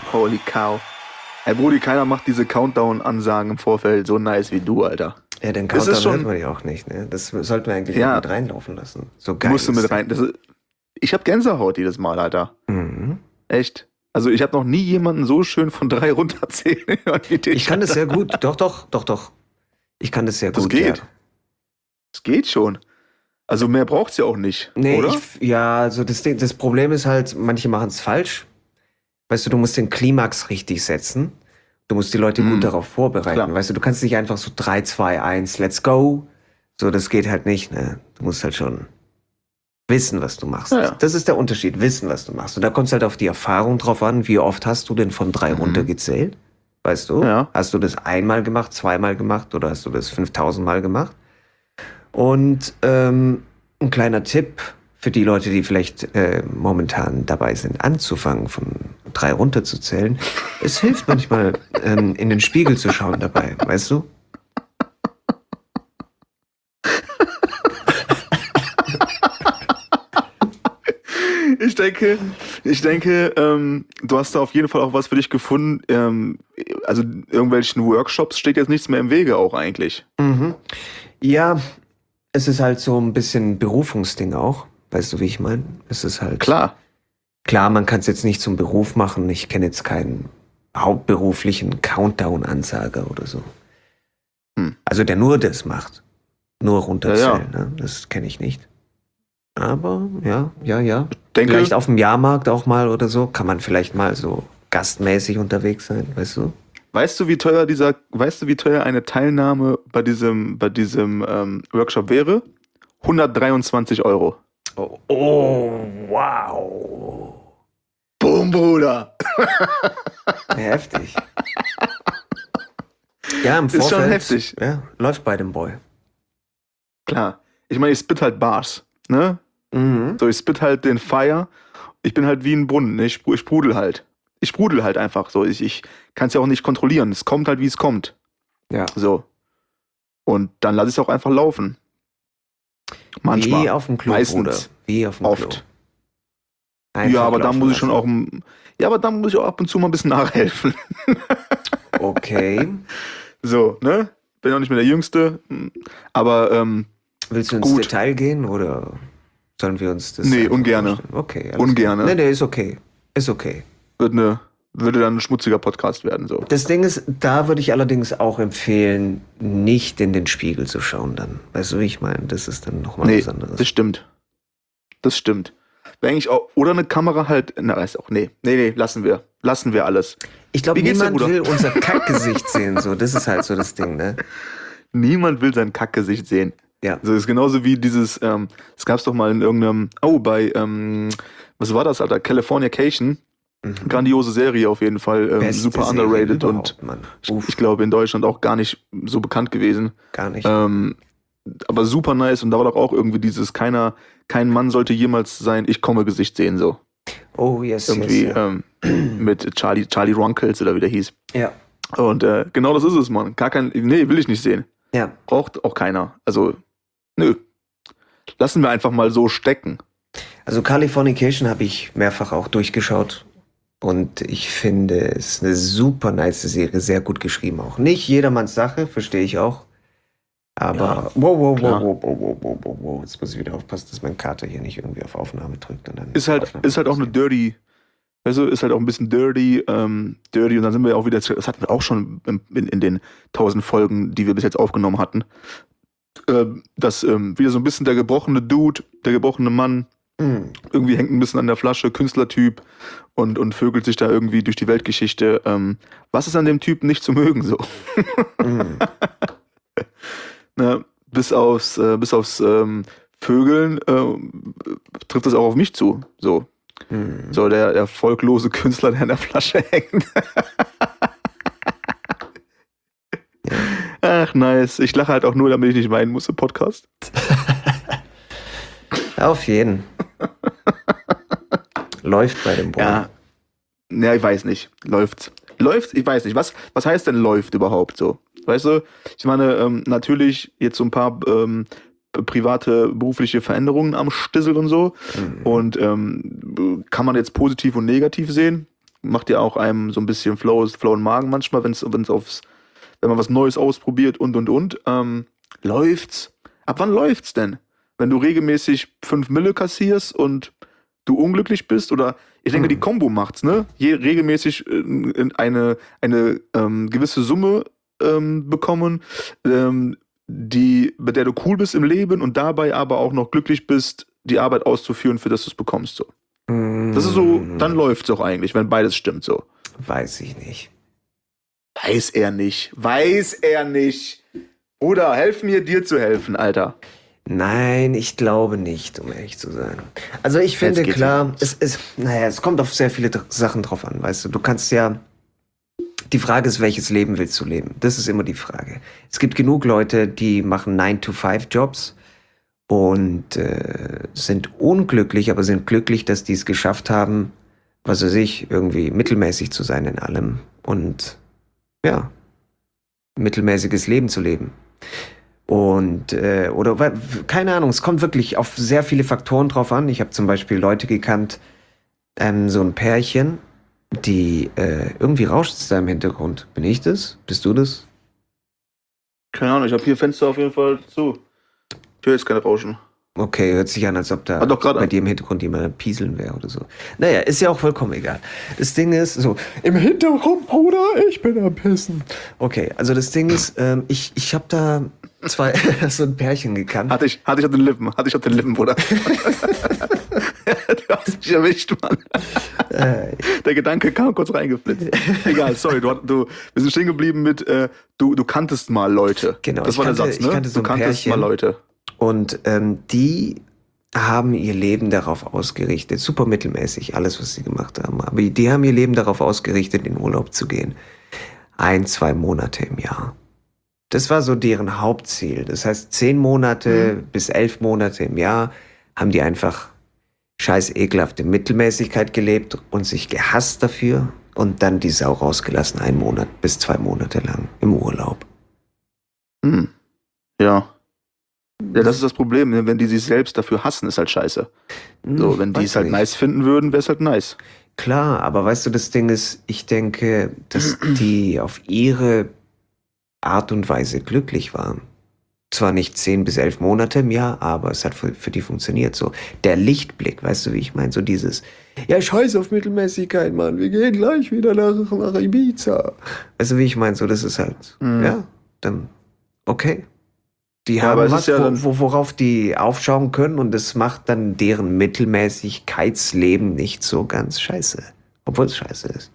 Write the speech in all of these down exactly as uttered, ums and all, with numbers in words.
Holy cow. Ey, Brudi, keiner macht diese Countdown-Ansagen im Vorfeld so nice wie du, Alter. Ja, den Das Countdown ist schon- hört man ja auch nicht, ne? Das sollten wir eigentlich Ja. auch mit reinlaufen lassen. So geil. Musst du ist mit der. rein. Das ist, ich hab Gänsehaut jedes Mal, Alter. Mhm. Echt. Also ich habe noch nie jemanden so schön von drei runterzählen hören wie dich. Ich kann das sehr gut. Doch, doch, doch, doch. Ich kann das sehr Das gut. geht. Ja. Das geht schon. Also mehr braucht's ja auch nicht, Nee, oder? ich, ja, also das, Ding- das Problem ist halt, manche machen es falsch. Weißt du, du musst den Klimax richtig setzen. Du musst die Leute Mhm. gut darauf vorbereiten. Klar. Weißt du, du kannst nicht einfach so drei, zwei, eins, let's go. So, das geht halt nicht, ne? Du musst halt schon wissen, was du machst. Ja, ja. Das ist der Unterschied, wissen, was du machst. Und da kommt es halt auf die Erfahrung drauf an, wie oft hast du denn von drei Mhm. runtergezählt? Weißt du? Ja. Hast du das einmal gemacht, zweimal gemacht oder hast du das fünftausend Mal gemacht? Und ähm, ein kleiner Tipp für die Leute, die vielleicht äh, momentan dabei sind, anzufangen, von drei runterzuzählen. Es hilft manchmal, ähm, in den Spiegel zu schauen dabei, weißt du? Ich denke, ich denke, ähm, du hast da auf jeden Fall auch was für dich gefunden. Ähm, also irgendwelchen Workshops steht jetzt nichts mehr im Wege auch eigentlich. Mhm. Ja, es ist halt so ein bisschen Berufungsding auch. Weißt du, wie ich meine? Es ist halt... Klar. Klar, man kann es jetzt nicht zum Beruf machen. Ich kenne jetzt keinen hauptberuflichen Countdown-Ansager oder so. Hm. Also der nur das macht. Nur runterzählen, Ja, ne? Das kenne ich nicht. Aber ja, ja, ja. Denke, Vielleicht auf dem Jahrmarkt auch mal oder so. Kann man vielleicht mal so gastmäßig unterwegs sein, weißt du? weißt du, wie teuer dieser, weißt du, wie teuer eine Teilnahme bei diesem, bei diesem ähm, Workshop wäre? hundertdreiundzwanzig Euro. Oh, oh wow. Boom, Bruder. Heftig. Ja, im Ist schon Vorfeld. heftig. Ja, läuft bei dem Boy. Klar. Ich meine, ich spit halt Bars, ne? Mhm. So, ich spit halt den Fire. Ich bin halt wie ein Brunnen, ne? Ich, spru- ich sprudel halt. Ich sprudel halt einfach so. Ich, ich kann es ja auch nicht kontrollieren. Es kommt halt, wie es kommt. Ja. So. Und dann lasse ich es auch einfach laufen. Manchmal. Wie auf dem Klo, Meistens. Bruder. Wie auf dem Oft. Klo. Einfach Ja, aber da laufen muss ich schon lassen. auch. m- Ja, aber da muss ich auch ab und zu mal ein bisschen nachhelfen. Okay. So, ne? Bin auch nicht mehr der Jüngste. Aber, ähm, Willst du ins Gut. Detail gehen oder sollen wir uns das... Nee, einfach ungerne. vorstellen? Okay. alles Ungerne. klar. Nee, nee, ist okay. Ist okay. wird eine, würde dann ein schmutziger Podcast werden, so. Das Ding ist, da würde ich allerdings auch empfehlen, nicht in den Spiegel zu schauen dann. Weißt du, wie ich meine? Das ist dann nochmal Nee, was anderes. das stimmt. Das stimmt. Wäre eigentlich auch, oder eine Kamera halt, na, ist auch, nee, nee, nee, lassen wir. Lassen wir alles. Ich glaube, Wie geht's dir, niemand Bruder? will unser Kackgesicht sehen. So, das ist halt so das Ding, ne? Niemand will sein Kackgesicht sehen. Ja. So ist genauso wie dieses, ähm, das gab's doch mal in irgendeinem, oh, bei, ähm, was war das, Alter? Californication. Mhm. Grandiose Serie auf jeden Fall. Ähm, Beste super Serie underrated und überhaupt, Mann. Uff, ich glaube in Deutschland auch gar nicht so bekannt gewesen. gar nicht. Ähm, aber super nice und da war doch auch irgendwie dieses, keiner, kein Mann sollte jemals sein Ich komme Gesicht sehen, so. Oh, yes, Irgendwie yes. Ja. ähm, mit Charlie, Charlie Runkles oder wie der hieß. ja. Und äh, genau das ist es, Mann. Gar kein, nee, will ich nicht sehen. Ja. Braucht auch keiner. Also, nö. Lassen wir einfach mal so stecken. Also Californication habe ich mehrfach auch durchgeschaut und ich finde es ist eine super nice Serie, sehr gut geschrieben auch. Nicht jedermanns Sache, verstehe ich auch. Aber Ja, wow, wow, klar. wow, wow, wow, wow, wow, wow. Jetzt muss ich wieder aufpassen, dass mein Kater hier nicht irgendwie auf Aufnahme drückt. Und dann Ist halt, Aufnahme ist halt auch eine passiert. dirty, weißt du, ist halt auch ein bisschen dirty, ähm, dirty und dann sind wir auch wieder, das hatten wir auch schon in, in, in den tausend Folgen, die wir bis jetzt aufgenommen hatten, ähm, dass ähm, wieder so ein bisschen der gebrochene Dude, der gebrochene Mann, Mm, irgendwie hängt ein bisschen an der Flasche, Künstlertyp und, und vögelt sich da irgendwie durch die Weltgeschichte. Ähm, was ist an dem Typen nicht zu mögen, so? mm. Ne? Bis aufs, äh, bis aufs ähm, Vögeln äh, trifft das auch auf mich zu, so. Mm. So, der, der folglose Künstler, der an der Flasche hängt. Ach, nice. Ich lache halt auch nur, damit ich nicht weinen muss im Podcast. Auf jeden. Läuft bei dem Boy. Ja. Ja, ich weiß nicht. Läuft's. Läuft's? Ich weiß nicht. Was, was heißt denn läuft überhaupt so? Weißt du? Ich meine, ähm, natürlich jetzt so ein paar ähm, private, berufliche Veränderungen am Stissel und so. Mhm. Und ähm, kann man jetzt positiv und negativ sehen. macht ja auch einem so ein bisschen Flow, Flow im Magen manchmal, wenn's, wenn's aufs, wenn man was Neues ausprobiert und und und. Ähm, läuft's? Ab wann läuft's denn? Wenn du regelmäßig fünf Mille kassierst und du unglücklich bist? Oder ich denke, Hm. die Kombo macht's, ne? Je regelmäßig äh, eine, eine ähm, gewisse Summe ähm, bekommen, ähm, die, bei der du cool bist im Leben und dabei aber auch noch glücklich bist, die Arbeit auszuführen, für das du es bekommst. So. Das ist so, dann läuft's auch eigentlich, wenn beides stimmt so. Weiß ich nicht. Weiß er nicht. Weiß er nicht. Bruder, helf mir, dir zu helfen, Alter. Nein, ich glaube nicht, um ehrlich zu sein. Also ich finde, geht's klar, es ist, naja, es kommt auf sehr viele Dr- Sachen drauf an, weißt du. Du kannst ja, die Frage ist, welches Leben willst du leben? Das ist immer die Frage. Es gibt genug Leute, die machen nine to five Jobs und äh, sind unglücklich, aber sind glücklich, dass die es geschafft haben, was weiß ich, irgendwie mittelmäßig zu sein in allem und ja, mittelmäßiges Leben zu leben. Und, äh, oder, wa- keine Ahnung, es kommt wirklich auf sehr viele Faktoren drauf an. Ich habe zum Beispiel Leute gekannt, ähm, so ein Pärchen, die, äh, irgendwie rauscht es da im Hintergrund. Bin ich das? Bist du das? Keine Ahnung, ich habe hier Fenster auf jeden Fall zu. Ich höre jetzt keine Rauschen. Okay, hört sich an, als ob da Ah, doch, grad bei an. dir im Hintergrund jemand am Pieseln wäre oder so. Naja, ist ja auch vollkommen egal. Das Ding ist, so, im Hintergrund, Bruder, ich bin am Pissen. Okay, also das Ding ist, ähm, ich, ich habe da zwei, so ein Pärchen gekannt. Hatte ich, hatte ich auf den Lippen, hatte ich auf den Lippen, Bruder. Du hast mich erwischt, Mann. Äh, Der Gedanke kam kurz reingeflitzt. Egal, sorry, du, du, wir sind stehen geblieben mit, äh, du, du kanntest mal Leute. Genau, Das ich war kannte- der Satz, ich ne? kannte so du ein kanntest Pärchen. mal Leute. Und ähm, die haben ihr Leben darauf ausgerichtet, super mittelmäßig, alles, was sie gemacht haben. Aber die haben ihr Leben darauf ausgerichtet, in Urlaub zu gehen. Ein, zwei Monate im Jahr. Das war so deren Hauptziel. Das heißt, zehn Monate Mhm. bis elf Monate im Jahr haben die einfach scheiß ekelhafte Mittelmäßigkeit gelebt und sich gehasst dafür und dann die Sau rausgelassen, einen Monat bis zwei Monate lang im Urlaub. Hm. Ja. Ja, das ist das Problem, ne? Wenn die sich selbst dafür hassen, ist halt scheiße. So, wenn die Hm, Weiß es halt nicht. nice finden würden, wäre es halt nice. Klar, aber weißt du, das Ding ist, ich denke, dass die auf ihre Art und Weise glücklich waren. Zwar nicht zehn bis elf Monate im Jahr, aber es hat für, für die funktioniert. So der Lichtblick, weißt du, wie ich meine? So dieses, ja, scheiß auf Mittelmäßigkeit, Mann, wir gehen gleich wieder nach, nach Ibiza. Weißt du, wie ich meine? So, das ist halt, Mhm. ja, dann, okay. Die Ja, haben aber es was, ist ja wo, dann- wo, worauf die aufschauen können und das macht dann deren Mittelmäßigkeitsleben nicht so ganz scheiße. Obwohl es scheiße ist.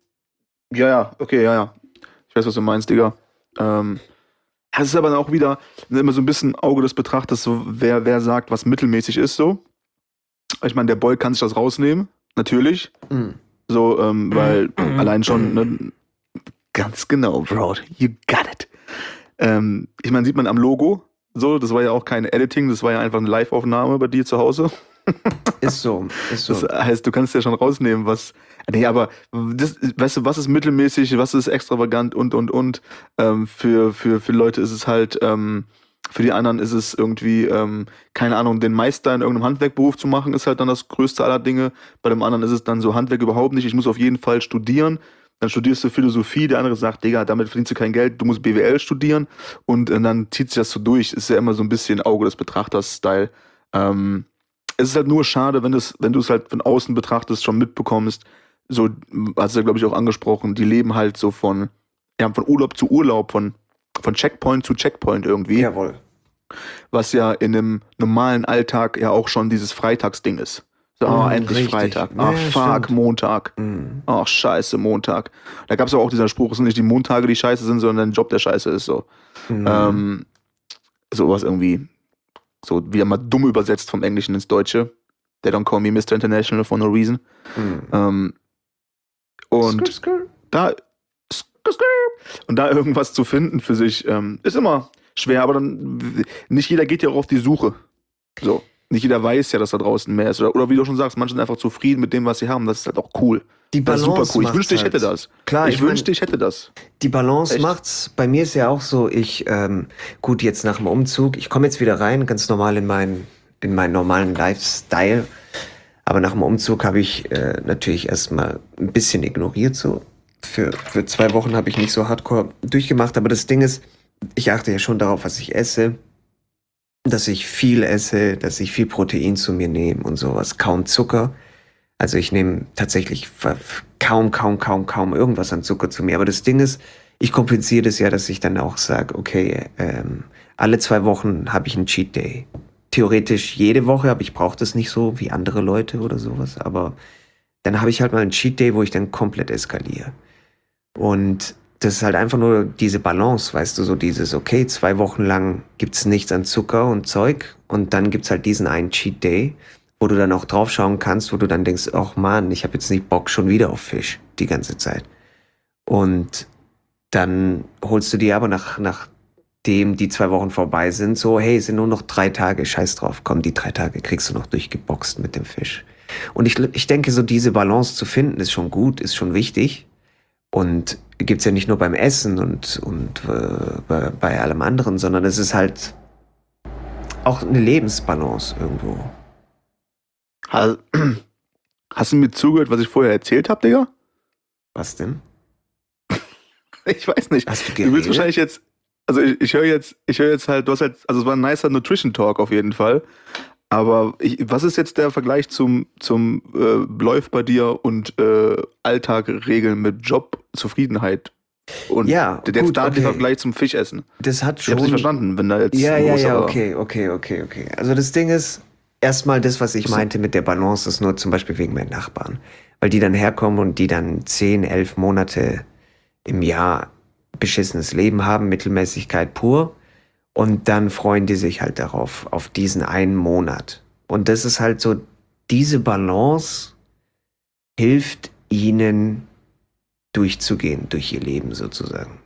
Ja, ja, okay, ja, ja. Ich weiß, was du meinst, Digga. Ähm, es ist aber dann auch wieder immer so ein bisschen Auge des Betrachters, so wer, wer sagt, was mittelmäßig ist, so. Ich meine, der Boy kann sich das rausnehmen, natürlich. Mhm. So, ähm, weil allein schon, ne, ganz genau, Bro, you got it. Ähm, ich meine, sieht man am Logo, so, das war ja auch kein Editing, das war ja einfach eine Live-Aufnahme bei dir zu Hause. Ist so, ist so. Das heißt, du kannst ja schon rausnehmen, was. Nee, aber das, weißt du, was ist mittelmäßig, was ist extravagant und und und. Ähm, für, für, für Leute ist es halt, ähm, für die anderen ist es irgendwie, ähm, keine Ahnung, den Meister in irgendeinem Handwerkberuf zu machen, ist halt dann das größte aller Dinge. Bei dem anderen ist es dann so Handwerk überhaupt nicht. Ich muss auf jeden Fall studieren. Dann studierst du Philosophie, der andere sagt, Digga, damit verdienst du kein Geld, du musst B W L studieren. Und äh, dann zieht sich das so durch. Ist ja immer so ein bisschen Auge des Betrachters-Style. Ähm, es ist halt nur schade, wenn, das, wenn du es halt von außen betrachtest, schon mitbekommst. So, hast du ja, glaube ich, auch angesprochen, die leben halt so von, ja, von Urlaub zu Urlaub, von, von Checkpoint zu Checkpoint irgendwie. Jawohl. Was ja in einem normalen Alltag ja auch schon dieses Freitagsding ist. So, oh, Mhm, endlich richtig. Freitag. Ja, Ach, fuck, stimmt. Montag. Mhm. Ach, scheiße, Montag. Da gab es auch dieser Spruch, es sind nicht die Montage, die scheiße sind, sondern dein Job, der scheiße ist. So. Mhm. Ähm, sowas irgendwie, so wieder mal dumm übersetzt vom Englischen ins Deutsche. They don't call me Mister International for no reason. Mhm. Ähm, und Skrr, skrr. da skrr, skrr. und da irgendwas zu finden für sich, ähm, ist immer schwer, aber dann nicht jeder geht ja auch auf die Suche. So. Nicht jeder weiß ja, dass da draußen mehr ist. Oder, oder wie du schon sagst, manche sind einfach zufrieden mit dem, was sie haben. Das ist halt auch cool. Die Das ist Balance super cool. Ich macht's wünschte, ich halt. hätte das. Klar, ich ich mein- wünschte, ich hätte das. Die Balance Echt? macht's. Bei mir ist ja auch so, ich, ähm, gut, jetzt nach dem Umzug, ich komme jetzt wieder rein, ganz normal in meinen, in meinen normalen Lifestyle. Aber nach dem Umzug habe ich äh, natürlich erstmal ein bisschen ignoriert. So. Für, für zwei Wochen habe ich nicht so hardcore durchgemacht. Aber das Ding ist, ich achte ja schon darauf, was ich esse. Dass ich viel esse, dass ich viel Protein zu mir nehme und sowas. Kaum Zucker. Also ich nehme tatsächlich kaum, kaum, kaum, kaum irgendwas an Zucker zu mir. Aber das Ding ist, ich kompensiere das ja, dass ich dann auch sage, okay, ähm, alle zwei Wochen habe ich einen Cheat Day. Theoretisch jede Woche, aber ich brauche das nicht so wie andere Leute oder sowas. Aber dann habe ich halt mal einen Cheat Day, wo ich dann komplett eskaliere. Und das ist halt einfach nur diese Balance, weißt du, so dieses, okay, zwei Wochen lang gibt's nichts an Zucker und Zeug und dann gibt's halt diesen einen Cheat Day, wo du dann auch drauf schauen kannst, wo du dann denkst, ach Mann, ich habe jetzt nicht Bock schon wieder auf Fisch die ganze Zeit. Und dann holst du dir aber nach, nachdem die zwei Wochen vorbei sind, so, hey, es sind nur noch drei Tage, scheiß drauf, komm, die drei Tage kriegst du noch durchgeboxt mit dem Fisch. Und ich, ich denke, so diese Balance zu finden, ist schon gut, ist schon wichtig. Und gibt's ja nicht nur beim Essen und, und äh, bei, bei allem anderen, sondern es ist halt auch eine Lebensbalance irgendwo. Ha- Hast du mir zugehört, was ich vorher erzählt habe, Digga? Was denn? Ich weiß nicht. Hast du Du willst geredet? wahrscheinlich jetzt, also ich, ich höre jetzt, ich höre jetzt halt, du hast halt, also es war ein nicer Nutrition Talk auf jeden Fall. Aber ich, was ist jetzt der Vergleich zum, zum äh, läuft bei dir und äh, Alltag regeln mit Job, Zufriedenheit? Und Ja, der- jetzt gut, da der okay. Vergleich zum Fischessen. Das hat Ich schon... hab's nicht verstanden, wenn da jetzt Ja, ein ja, ja, größerer- okay, okay, okay, okay. Also das Ding ist, erstmal das, was ich So. meinte mit der Balance, ist nur zum Beispiel wegen meinen Nachbarn. Weil die dann herkommen und die dann zehn, elf Monate im Jahr beschissenes Leben haben, Mittelmäßigkeit pur. Und dann freuen die sich halt darauf, auf diesen einen Monat. Und das ist halt so, diese Balance hilft ihnen durchzugehen, durch ihr Leben sozusagen.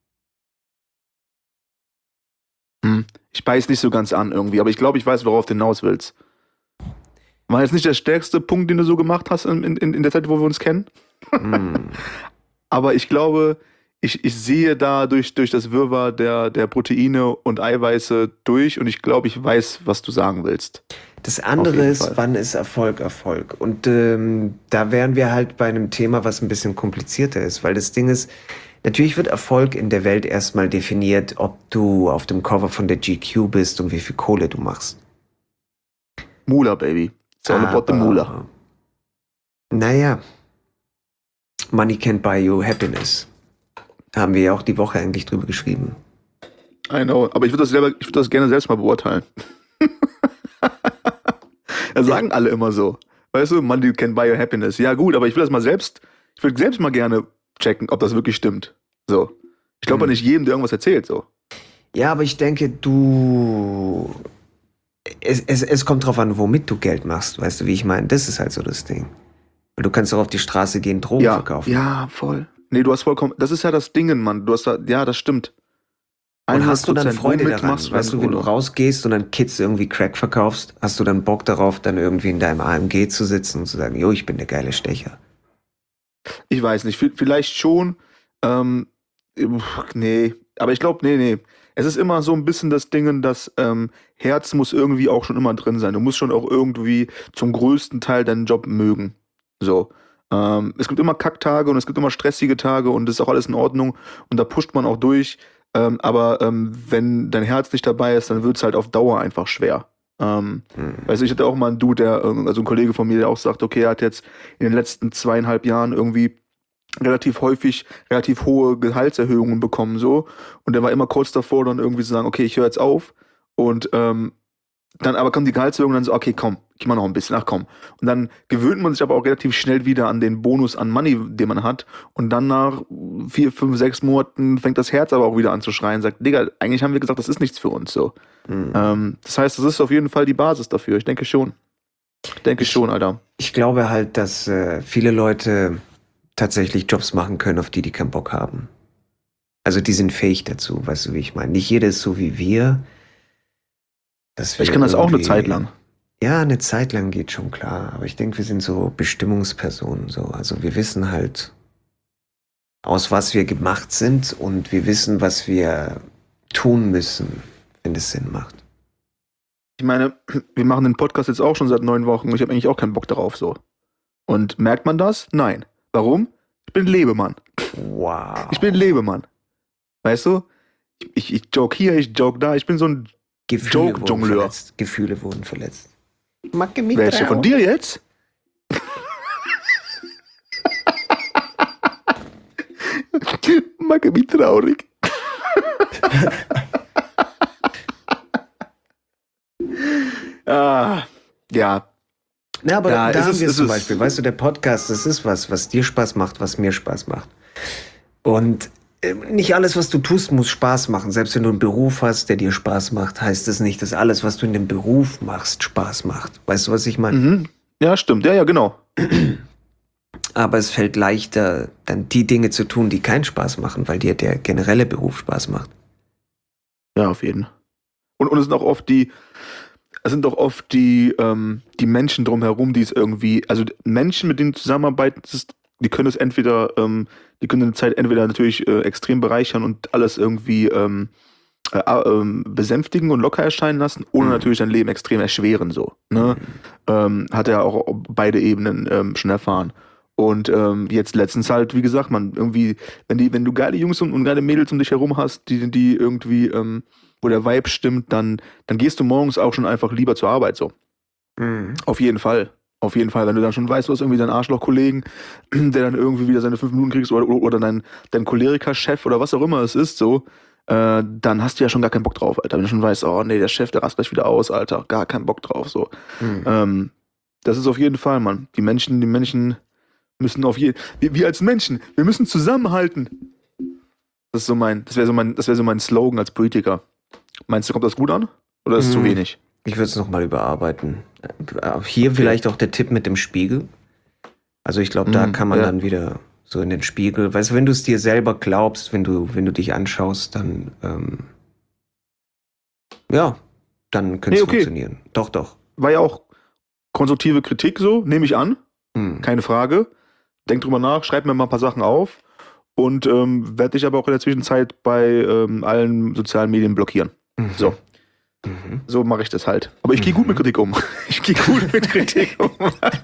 Hm. Ich beiß nicht so ganz an irgendwie, aber ich glaube, ich weiß, worauf du hinaus willst. War jetzt nicht der stärkste Punkt, den du so gemacht hast in, in, in der Zeit, wo wir uns kennen? Mm. Aber ich glaube, ich, ich sehe da durch, durch das Wirrwarr der, der Proteine und Eiweiße durch und ich glaube, ich weiß, was du sagen willst. Das Auf andere jeden ist, Fall. wann ist Erfolg Erfolg? Und ähm, da wären wir halt bei einem Thema, was ein bisschen komplizierter ist, weil das Ding ist, natürlich wird Erfolg in der Welt erstmal definiert, ob du auf dem Cover von der G Q bist und wie viel Kohle du machst. Mula, Baby. It's all about the Mula. Naja, Money can't buy you happiness. Haben wir ja auch die Woche eigentlich drüber geschrieben. I know, aber ich würde das, selber- ich würd das gerne selbst mal beurteilen. Das sagen alle immer so. Weißt du, Money can buy your happiness. Ja gut, aber ich will das mal selbst, ich würde selbst mal gerne checken, ob das wirklich stimmt. So. Ich glaube ja Hm. nicht jedem, der irgendwas erzählt, so. Ja, aber ich denke, du... Es, es, es kommt drauf an, womit du Geld machst. Weißt du, wie ich meine? Das ist halt so das Ding. Weil du kannst auch auf die Straße gehen, Drogen Ja, verkaufen. ja, voll. Nee, du hast vollkommen, das ist ja das Ding, Mann. Du hast da, ja, das stimmt. Und hast du dann hundert Prozent. Freude Womit daran? machst Weißt du, deine wenn du Kohle? rausgehst und dann Kids irgendwie Crack verkaufst, hast du dann Bock darauf, dann irgendwie in deinem A M G zu sitzen und zu sagen, jo, ich bin der geile Stecher. Ich weiß nicht, vi- vielleicht schon. Ähm, pff, nee, aber ich glaube, nee, nee. Es ist immer so ein bisschen das Ding, dass ähm, Herz muss irgendwie auch schon immer drin sein. Du musst schon auch irgendwie zum größten Teil deinen Job mögen. So. Ähm, es gibt immer Kacktage und es gibt immer stressige Tage und das ist auch alles in Ordnung und da pusht man auch durch. Ähm, aber ähm, wenn dein Herz nicht dabei ist, dann wird es halt auf Dauer einfach schwer. Ähm, Hm. Weißt du, ich hatte auch mal einen Dude, der, ähm, also ein Kollege von mir, der auch sagt, okay, er hat jetzt in den letzten zweieinhalb Jahren irgendwie relativ häufig relativ hohe Gehaltserhöhungen bekommen so und der war immer kurz davor dann irgendwie zu sagen, okay, ich höre jetzt auf und ähm, dann aber kommt die Gehaltserhöhung und dann so, okay, komm, gib mal noch ein bisschen, ach komm. Und dann gewöhnt man sich aber auch relativ schnell wieder an den Bonus an Money, den man hat und dann nach vier, fünf, sechs Monaten fängt das Herz aber auch wieder an zu schreien, sagt, Digga, eigentlich haben wir gesagt, das ist nichts für uns so. Hm. Ähm, das heißt, das ist auf jeden Fall die Basis dafür, ich denke schon. Ich denke schon, Alter. Ich glaube halt, dass äh, viele Leute tatsächlich Jobs machen können, auf die die keinen Bock haben. Also die sind fähig dazu, weißt du, wie ich meine? Nicht jeder ist so wie wir. dass wir Ich kann das auch eine irgendwie- Zeit lang. Ja, eine Zeit lang geht schon klar. Aber ich denke, wir sind so Bestimmungspersonen. So. Also wir wissen halt, aus was wir gemacht sind und wir wissen, was wir tun müssen, wenn es Sinn macht. Ich meine, wir machen den Podcast jetzt auch schon seit neun Wochen und ich habe eigentlich auch keinen Bock darauf so. Und merkt man das? Nein. Warum? Ich bin Lebemann. Wow. Ich bin Lebemann. Weißt du? Ich, ich joke hier, ich joke da. Ich bin so ein Gefühle wurden Joke-Jongleur. verletzt. Gefühle wurden verletzt. Macke mit Welche drauf. von dir jetzt? Macke, wie traurig. ah, ja. Na, aber Ja, da es haben ist- wir es es zum ist- Beispiel. Weißt du, der Podcast, das ist was, was dir Spaß macht, was mir Spaß macht. Und äh, nicht alles, was du tust, muss Spaß machen. Selbst wenn du einen Beruf hast, der dir Spaß macht, heißt es nicht, dass alles, was du in dem Beruf machst, Spaß macht. Weißt du, was ich meine? Mhm. Ja, stimmt. Ja, ja, genau. Aber es fällt leichter, dann die Dinge zu tun, die keinen Spaß machen, weil dir der generelle Beruf Spaß macht. Ja, auf jeden. Und, und es sind auch oft die, es sind auch oft die, ähm, die Menschen drumherum, die es irgendwie, also Menschen, mit denen du zusammenarbeitest, die können es entweder, ähm, die können eine Zeit entweder natürlich äh, extrem bereichern und alles irgendwie ähm, äh, ähm, besänftigen und locker erscheinen lassen, oder Mhm. natürlich dein Leben extrem erschweren, so. Ne? Ähm, hat er auch beide Ebenen ähm, schon erfahren. Und ähm, jetzt letztens halt, wie gesagt, man irgendwie, wenn die, wenn du geile Jungs und, und geile Mädels um dich herum hast, die, die irgendwie, ähm, wo der Vibe stimmt, dann, dann gehst du morgens auch schon einfach lieber zur Arbeit so. Mhm. Auf jeden Fall. Auf jeden Fall, wenn du dann schon weißt, du hast irgendwie deinen Arschloch-Kollegen, der dann irgendwie wieder seine fünf Minuten kriegst, oder, oder dein, dein Choleriker-Chef oder was auch immer es ist, so, äh, dann hast du ja schon gar keinen Bock drauf, Alter. Wenn du schon weißt, oh nee, der Chef, der rast gleich wieder aus, Alter, gar keinen Bock drauf, so. Mhm. Ähm, das ist auf jeden Fall, Mann. Die Menschen, die Menschen müssen auf jeden wir, wir als Menschen, wir müssen zusammenhalten. Das ist so mein, das wäre so mein, das wäre so mein Slogan als Politiker. Meinst du, kommt das gut an? Oder ist es zu Mhm. wenig? Ich würde es nochmal überarbeiten. Äh, Hier vielleicht auch der Tipp mit dem Spiegel. Also ich glaube, da Mhm, kann man ja. dann wieder so in den Spiegel. Weißt du, wenn du es dir selber glaubst, wenn du, wenn du dich anschaust, dann ähm, ja, dann könnte es Nee, okay. funktionieren. Doch, doch. War ja auch konstruktive Kritik so, nehme ich an. Hm. Keine Frage. Denk drüber nach, schreib mir mal ein paar Sachen auf und ähm, werde dich aber auch in der Zwischenzeit bei ähm, allen sozialen Medien blockieren. Mhm. So, Mhm. so mache ich das halt. Aber ich gehe gut mit Kritik um. Ich gehe gut mit Kritik um.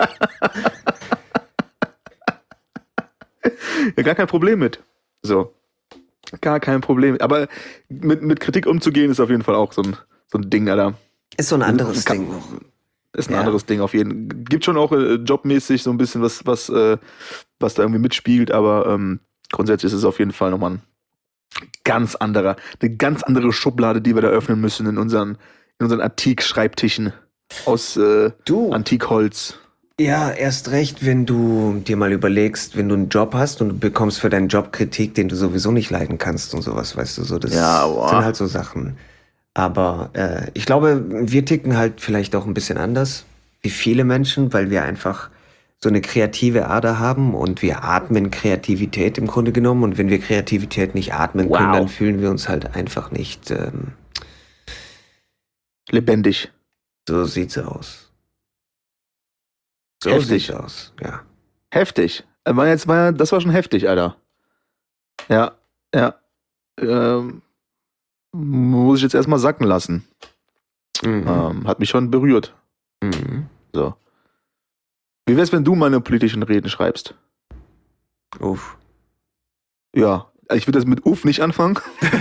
Ja, gar kein Problem mit. So. Gar kein Problem. Aber mit, mit Kritik umzugehen ist auf jeden Fall auch so ein, so ein Ding, Alter. Ist so ein anderes Kann- Ding noch. Ist ein Ja. anderes Ding auf jeden Fall. Gibt schon auch äh, jobmäßig so ein bisschen was, was, äh, was da irgendwie mitspielt, aber ähm, grundsätzlich ist es auf jeden Fall nochmal ein ganz anderer, eine ganz andere Schublade, die wir da öffnen müssen in unseren, in unseren Antik-Schreibtischen aus äh, Du, Antikholz. ja, erst recht, wenn du dir mal überlegst, wenn du einen Job hast und du bekommst für deinen Job Kritik, den du sowieso nicht leiden kannst und sowas, weißt du, so das Ja, boah. sind halt so Sachen. Aber äh, ich glaube, wir ticken halt vielleicht auch ein bisschen anders, wie viele Menschen, weil wir einfach so eine kreative Ader haben und wir atmen Kreativität im Grunde genommen. Und wenn wir Kreativität nicht atmen können, Wow. dann fühlen wir uns halt einfach nicht, ähm, Lebendig. so sieht's aus. So Heftig. sieht's aus, ja. Heftig. Äh, War jetzt, war, ja- das war schon heftig, Alter. Ja, ja. Ähm, muss ich jetzt erstmal sacken lassen. Mhm. Ähm, hat mich schon berührt. Mhm. So. Wie wär's, wenn du meine politischen Reden schreibst? Uff. Ja, ich würde das mit Uff nicht anfangen.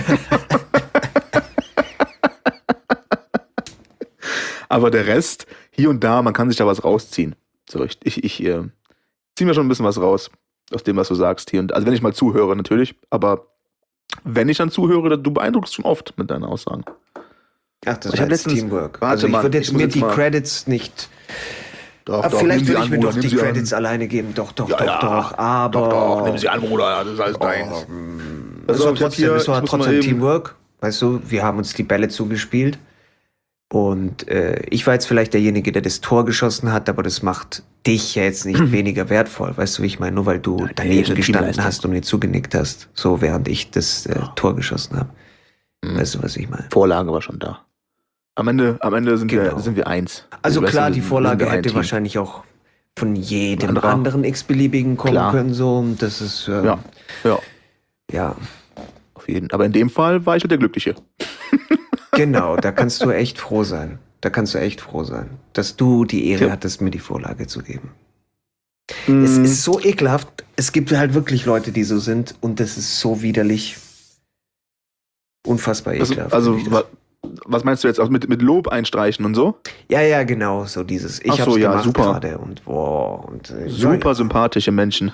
Aber der Rest, hier und da, man kann sich da was rausziehen. So, ich, ich, ich äh, ziehe mir schon ein bisschen was raus aus dem, was du sagst hier. Und, also wenn ich mal zuhöre, natürlich. Aber wenn ich dann zuhöre, dann, du beeindruckst schon oft mit deinen Aussagen. Ach, das Ich war hab jetzt letztens- Teamwork. Warte Also ich mal, würde ich jetzt muss mir jetzt die mal- Credits nicht... Doch, Aber doch, vielleicht nimm würde sie ich mir an, doch Bruder, die nimm sie Credits an. alleine geben. Doch, doch, Ja, doch, ja. doch. Aber... Doch, doch, nimm sie an, Bruder, das ist alles deins. Oh, mm. Also Es war ich hab trotzdem, hier- es war ich muss mal trotzdem eben- Teamwork. Weißt du, wir haben uns die Bälle zugespielt. Und äh, ich war jetzt vielleicht derjenige, der das Tor geschossen hat, aber das macht dich ja jetzt nicht weniger wertvoll. Weißt du, wie ich meine? Nur weil du nee, ist daneben eine gestanden Teamleistung. hast und mir zugenickt hast. So, während ich das äh, Ja. Tor geschossen habe. Mhm. Weißt du, was ich meine? Vorlage war schon da. Am Ende, am Ende sind, Genau. wir, sind wir eins. Also Weißt du, klar, wir die sind- Vorlage wir sind ein hätte Team. wahrscheinlich auch von jedem Anderer. anderen x-beliebigen kommen Klar. können. So, und das ist, ähm, Ja, ja, ja, auf jeden. Aber in dem Fall war ich halt der Glückliche. genau, da kannst du echt froh sein. Da kannst du echt froh sein, dass du die Ehre Ja. hattest, mir die Vorlage zu geben. Mm, Es ist so ekelhaft. Es gibt halt wirklich Leute, die so sind und das ist so widerlich. Unfassbar also, ekelhaft. also finde ich das. wa, was meinst du jetzt auch mit, mit Lob einstreichen und so? Ja, ja, genau, so dieses Ich Ach so, hab's ja, gemacht super. gerade und wow. Und, äh, Super ja, sympathische Menschen.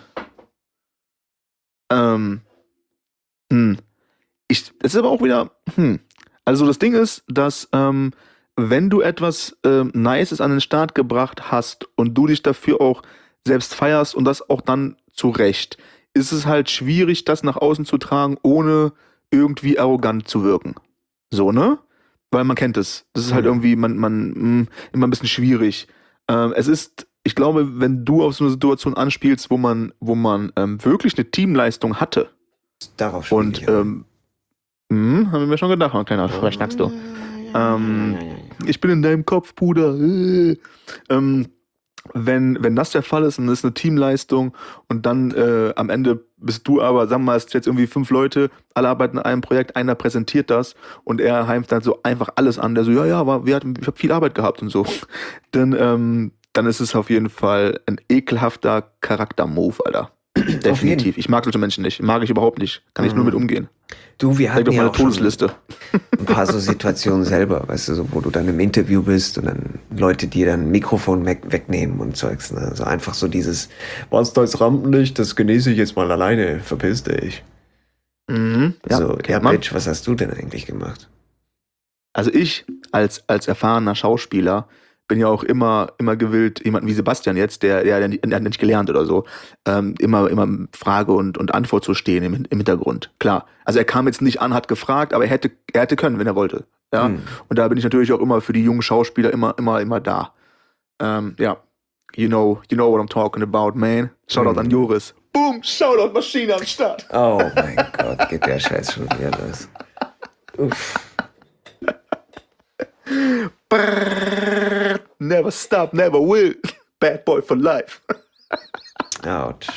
Ähm, hm. Ich, das ist aber auch wieder, hm. Also das Ding ist, dass ähm, wenn du etwas ähm, Nices an den Start gebracht hast und du dich dafür auch selbst feierst und das auch dann zurecht, ist es halt schwierig, das nach außen zu tragen, ohne irgendwie arrogant zu wirken. So, ne? Weil man kennt es. Das ist halt Mhm. irgendwie, man, man, mh, immer ein bisschen schwierig. Ähm, es ist, ich glaube, wenn du auf so eine Situation anspielst, wo man, wo man ähm, wirklich eine Teamleistung hatte darauf spiele und ich an. ähm, mh, haben wir mir schon gedacht, mein kleiner, was schnackst du? Ähm, ich bin in deinem Kopf, Bruder. Äh. Ähm, wenn, wenn das der Fall ist und es ist eine Teamleistung und dann äh, am Ende bist du aber, sagen wir mal, es sind jetzt irgendwie fünf Leute, alle arbeiten an einem Projekt, einer präsentiert das und er heimt dann so einfach alles an, der so, ja, ja, aber wir hatten, ich habe viel Arbeit gehabt und so. Dann, ähm, dann ist es auf jeden Fall ein ekelhafter Charakter-Move, Alter. Definitiv. Ich mag solche Menschen nicht. Mag ich überhaupt nicht. Kann ich nur mit umgehen. Du, wir Direkt hatten auf ja meine auch schon Todesliste. ein paar so Situationen selber, weißt du, so, wo du dann im Interview bist und dann Leute dir dann ein Mikrofon weg, wegnehmen und Zeugs. Ne? Also einfach so dieses, was da ist Rampenlicht, das genieße ich jetzt mal alleine, verpiss dich. Mhm. Ja, so, kennt ja, man. Bitch, was hast du denn eigentlich gemacht? Also ich als, als erfahrener Schauspieler bin ja auch immer, immer gewillt, jemanden wie Sebastian jetzt, der, der, der, der hat nicht gelernt oder so, ähm, immer, immer Frage und, und Antwort zu stehen im, im Hintergrund. Klar. Also er kam jetzt nicht an, hat gefragt, aber er hätte, er hätte können, wenn er wollte. Ja. Hm. Und da bin ich natürlich auch immer für die jungen Schauspieler immer, immer, immer da. Ähm, ja. You know, you know what I'm talking about, man. Shoutout Mhm. an Joris. Boom, Shoutout Maschine am Start. Oh mein Gott, geht der Scheiß schon wieder los. Uff. Brrr, never stop, never will. Bad boy for life. Ouch.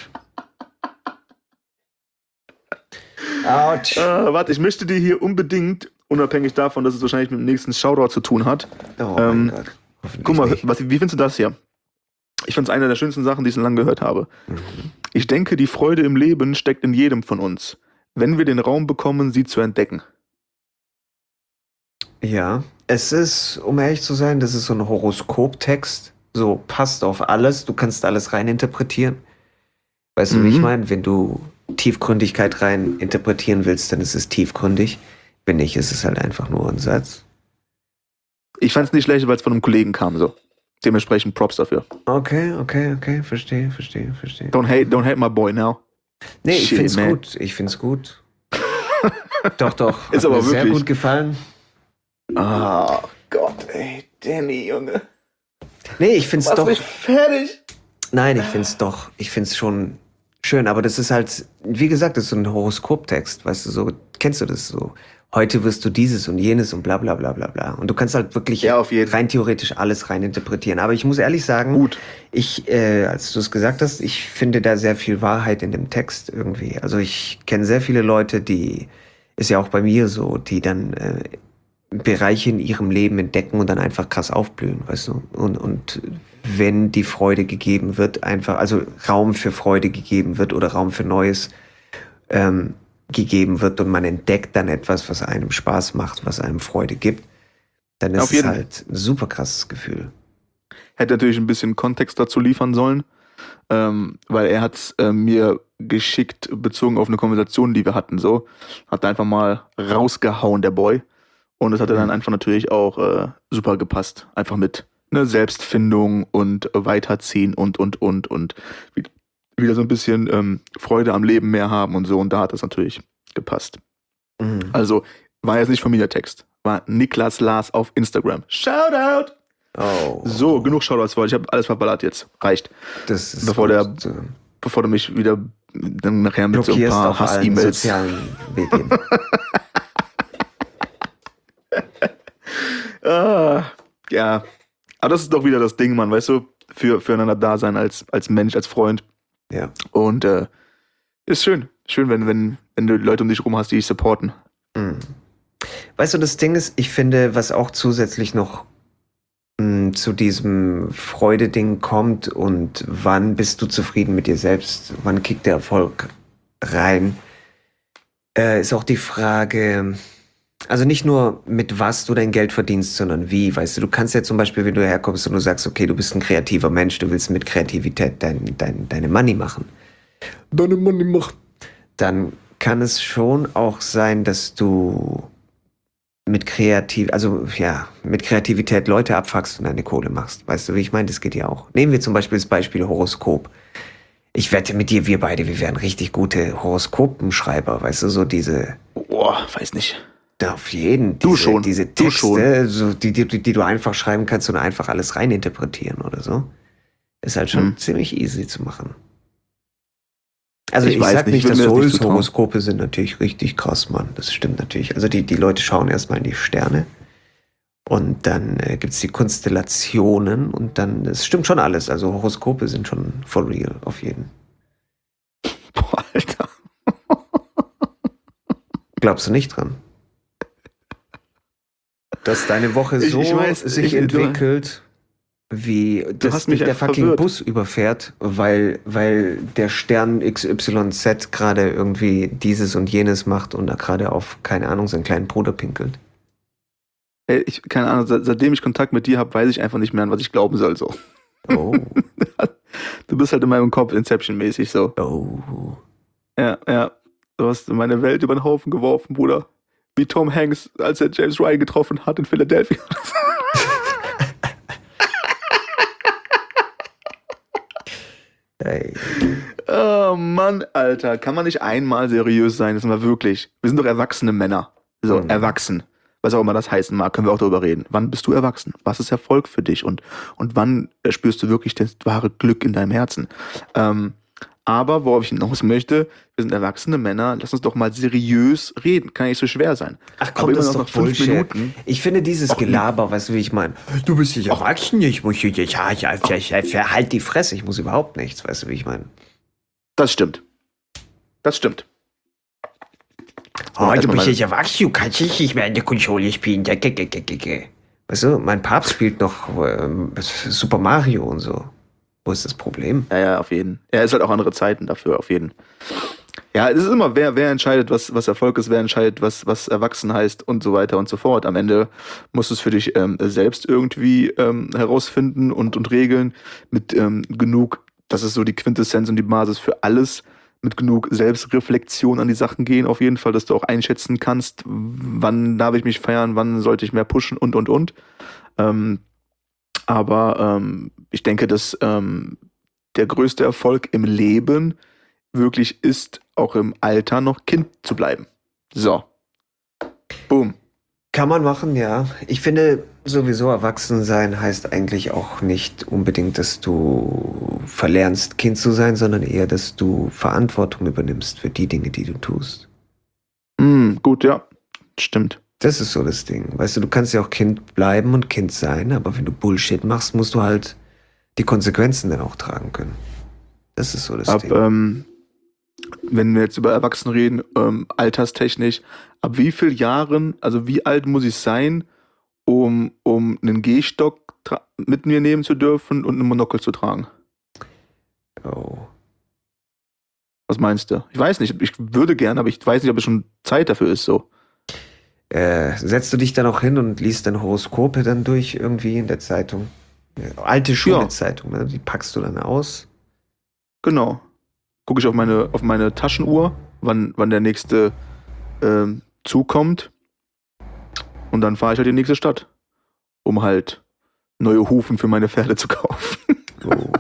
Ouch. Äh, warte, ich möchte dir hier unbedingt, unabhängig davon, dass es wahrscheinlich mit dem nächsten Shoutout zu tun hat. Oh ähm, mein Gott. Hoffentlich Guck mal, nicht. was, wie findest du das hier? Ich finde es eine der schönsten Sachen, die ich so lange gehört habe. Mhm. Ich denke, die Freude im Leben steckt in jedem von uns, wenn wir den Raum bekommen, sie zu entdecken. Ja, es ist, um ehrlich zu sein, das ist so ein Horoskoptext. So passt auf alles, du kannst alles rein interpretieren. Weißt du, wie ich Mhm. meine? Wenn du Tiefgründigkeit rein interpretieren willst, dann ist es tiefgründig. Wenn nicht, ist es halt einfach nur ein Satz. Ich fand es nicht schlecht, weil es von einem Kollegen kam, so. Dementsprechend Props dafür. Okay, okay, okay, verstehe, verstehe, verstehe. Don't hate, don't hate my boy now. Nee, ich Shit, find's man. gut, ich find's gut. Doch, doch, Ist hat aber mir sehr wirklich- gut gefallen. Ah, Gott, ey, Danny, Junge. Nee, ich find's doch... fertig. Nein, ich find's doch, ich find's schon schön, aber das ist halt, wie gesagt, das ist so ein Horoskoptext, weißt du, so, kennst du das so? Heute wirst du dieses und jenes und bla bla bla bla bla. Und du kannst halt wirklich Ja, auf jeden. rein theoretisch alles rein interpretieren. Aber ich muss ehrlich sagen, Gut. ich, äh, als du es gesagt hast, ich finde da sehr viel Wahrheit in dem Text irgendwie. Also ich kenne sehr viele Leute, die, ist ja auch bei mir so, die dann äh, Bereiche in ihrem Leben entdecken und dann einfach krass aufblühen, weißt du? Und, und wenn die Freude gegeben wird, einfach, also Raum für Freude gegeben wird oder Raum für Neues ähm, gegeben wird und man entdeckt dann etwas, was einem Spaß macht, was einem Freude gibt, dann ist Auf es jeden- halt ein super krasses Gefühl. Hätte natürlich ein bisschen Kontext dazu liefern sollen, ähm, weil er hat es äh, mir geschickt, bezogen auf eine Konversation, die wir hatten, so. Hat einfach mal rausgehauen, der Boy. Und es hat dann Mhm. einfach natürlich auch äh, super gepasst. Einfach mit ne, Selbstfindung und Weiterziehen und, und, und, und wie- wieder so ein bisschen ähm, Freude am Leben mehr haben und so. Und da hat das natürlich gepasst. Mhm. Also war jetzt nicht von mir der Text. War Niklas Lars auf Instagram. Shoutout! Oh. So, genug Shoutouts für heute. Ich habe alles verballert jetzt. Reicht. Das ist Bevor der- gut. Bevor du mich wieder dann nachher mit so ein blockierst paar auf allen Hass-E-Mails. sozialen Medien. Ah, ja. Aber das ist doch wieder das Ding, Mann, weißt du? Für, füreinander da sein als, als Mensch, als Freund. Ja. Und äh, ist schön. Schön, wenn, wenn, wenn du Leute um dich rum hast, die dich supporten. Mhm. Weißt du, das Ding ist, ich finde, was auch zusätzlich noch mh, zu diesem Freude-Ding kommt und wann bist du zufrieden mit dir selbst, wann kickt der Erfolg rein, äh, ist auch die Frage, also nicht nur mit was du dein Geld verdienst, sondern wie, weißt du, du kannst ja zum Beispiel, wenn du herkommst und du sagst, okay, du bist ein kreativer Mensch, du willst mit Kreativität dein, dein, deine Money machen. Deine Money machen. Dann kann es schon auch sein, dass du mit kreativ, also ja, mit Kreativität Leute abfuckst und deine Kohle machst. Weißt du, wie ich meine? Das geht ja auch. Nehmen wir zum Beispiel das Beispiel Horoskop. Ich wette mit dir, wir beide, wir wären richtig gute Horoskopenschreiber, weißt du, so diese. Boah, weiß nicht. Auf jeden. Du Diese, schon. Diese Du Texte, schon. so, die, die, die du einfach schreiben kannst und einfach alles reininterpretieren oder so. Ist halt schon Hm. ziemlich easy zu machen. Also Ich ich, weiß sag nicht, nicht, ich würd dass mir das nicht Souls zutrauen. Horoskope sind natürlich richtig krass, Mann. Das stimmt natürlich. Also die, die Leute schauen erstmal in die Sterne und dann äh, gibt es die Konstellationen und dann, es stimmt schon alles. Also Horoskope sind schon for real, auf jeden. Boah, Alter. Glaubst du nicht dran? Dass deine Woche Ich- so ich weiß, sich ich- du- entwickelt, wie dass hast mich dich der einfach fucking verwirrt. Bus überfährt, weil, weil der Stern X Y Z gerade irgendwie dieses und jenes macht und da gerade auf, keine Ahnung, seinen kleinen Bruder pinkelt. Ey, ich, keine Ahnung, seit, seitdem ich Kontakt mit dir habe, weiß ich einfach nicht mehr, an was ich glauben soll. So. Oh, Du bist halt in meinem Kopf Inception-mäßig so. oh. Ja, ja. Du hast meine Welt über den Haufen geworfen, Bruder. Wie Tom Hanks, als er James Ryan getroffen hat in Philadelphia. Ey. Oh Mann, Alter. Kann man nicht einmal seriös sein? Das ist mal wirklich. Wir sind doch erwachsene Männer. So, Mhm. erwachsen. Was auch immer das heißen mag, können wir auch darüber reden. Wann bist du erwachsen? Was ist Erfolg für dich? Und, und wann spürst du wirklich das wahre Glück in deinem Herzen? Ähm, aber worauf ich hinaus möchte, wir sind erwachsene Männer, lass uns doch mal seriös reden. Kann nicht so schwer sein. Ach komm, Aber das immer ist noch doch nach fünf Bullshit. Minuten. Ich finde dieses Ach, Gelaber, weißt du, wie ich meine? Du bist nicht erwachsen, ich muss jetzt, ja, ja, ja, ja, ja, halt die Fresse, ich muss überhaupt nichts, weißt du, wie ich meine? Das stimmt. Das stimmt. Oh, du erstmal bist meine- jetzt erwachsen, du kannst nicht mehr in der Konsole spielen. Ja, ge, ge, ge, ge, ge. Weißt du, mein Papst spielt noch ähm, Super Mario und so. Wo ist das Problem? Ja, ja, auf jeden. Ja, ist halt auch andere Zeiten dafür, auf jeden. Ja, es ist immer, wer, wer entscheidet, was, was Erfolg ist, wer entscheidet, was, was erwachsen heißt und so weiter und so fort. Am Ende musst du es für dich ähm, selbst irgendwie ähm, herausfinden und, und regeln mit ähm, genug, das ist so die Quintessenz und die Basis für alles, mit genug Selbstreflexion an die Sachen gehen, auf jeden Fall, dass du auch einschätzen kannst, wann darf ich mich feiern, wann sollte ich mehr pushen und, und, und. Ähm, aber ähm, ich denke, dass ähm, der größte Erfolg im Leben wirklich ist, auch im Alter noch Kind zu bleiben. So. Boom. Kann man machen, ja. Ich finde sowieso, erwachsen sein heißt eigentlich auch nicht unbedingt, dass du verlernst, Kind zu sein, sondern eher, dass du Verantwortung übernimmst für die Dinge, die du tust. Mm, gut, ja. Stimmt. Das ist so das Ding. Weißt du, du kannst ja auch Kind bleiben und Kind sein, aber wenn du Bullshit machst, musst du halt die Konsequenzen dann auch tragen können. Das ist so das Ab, Ding. ähm, wenn wir jetzt über Erwachsene reden, ähm, alterstechnisch, ab wie vielen Jahren, also wie alt muss ich sein, um, um einen Gehstock tra- mit mir nehmen zu dürfen und einen Monokel zu tragen? Oh. Was meinst du? Ich weiß nicht, ich würde gerne, aber ich weiß nicht, ob es schon Zeit dafür ist, so. Äh, setzt du dich dann auch hin und liest deine Horoskope dann durch irgendwie in der Zeitung? Ja, alte Schule-Zeitung, ne? Die packst du dann aus. Genau. Gucke ich auf meine, auf meine Taschenuhr, wann, wann der nächste ähm, Zug kommt. Und dann fahre ich halt in die nächste Stadt, um halt neue Hufen für meine Pferde zu kaufen. Oh.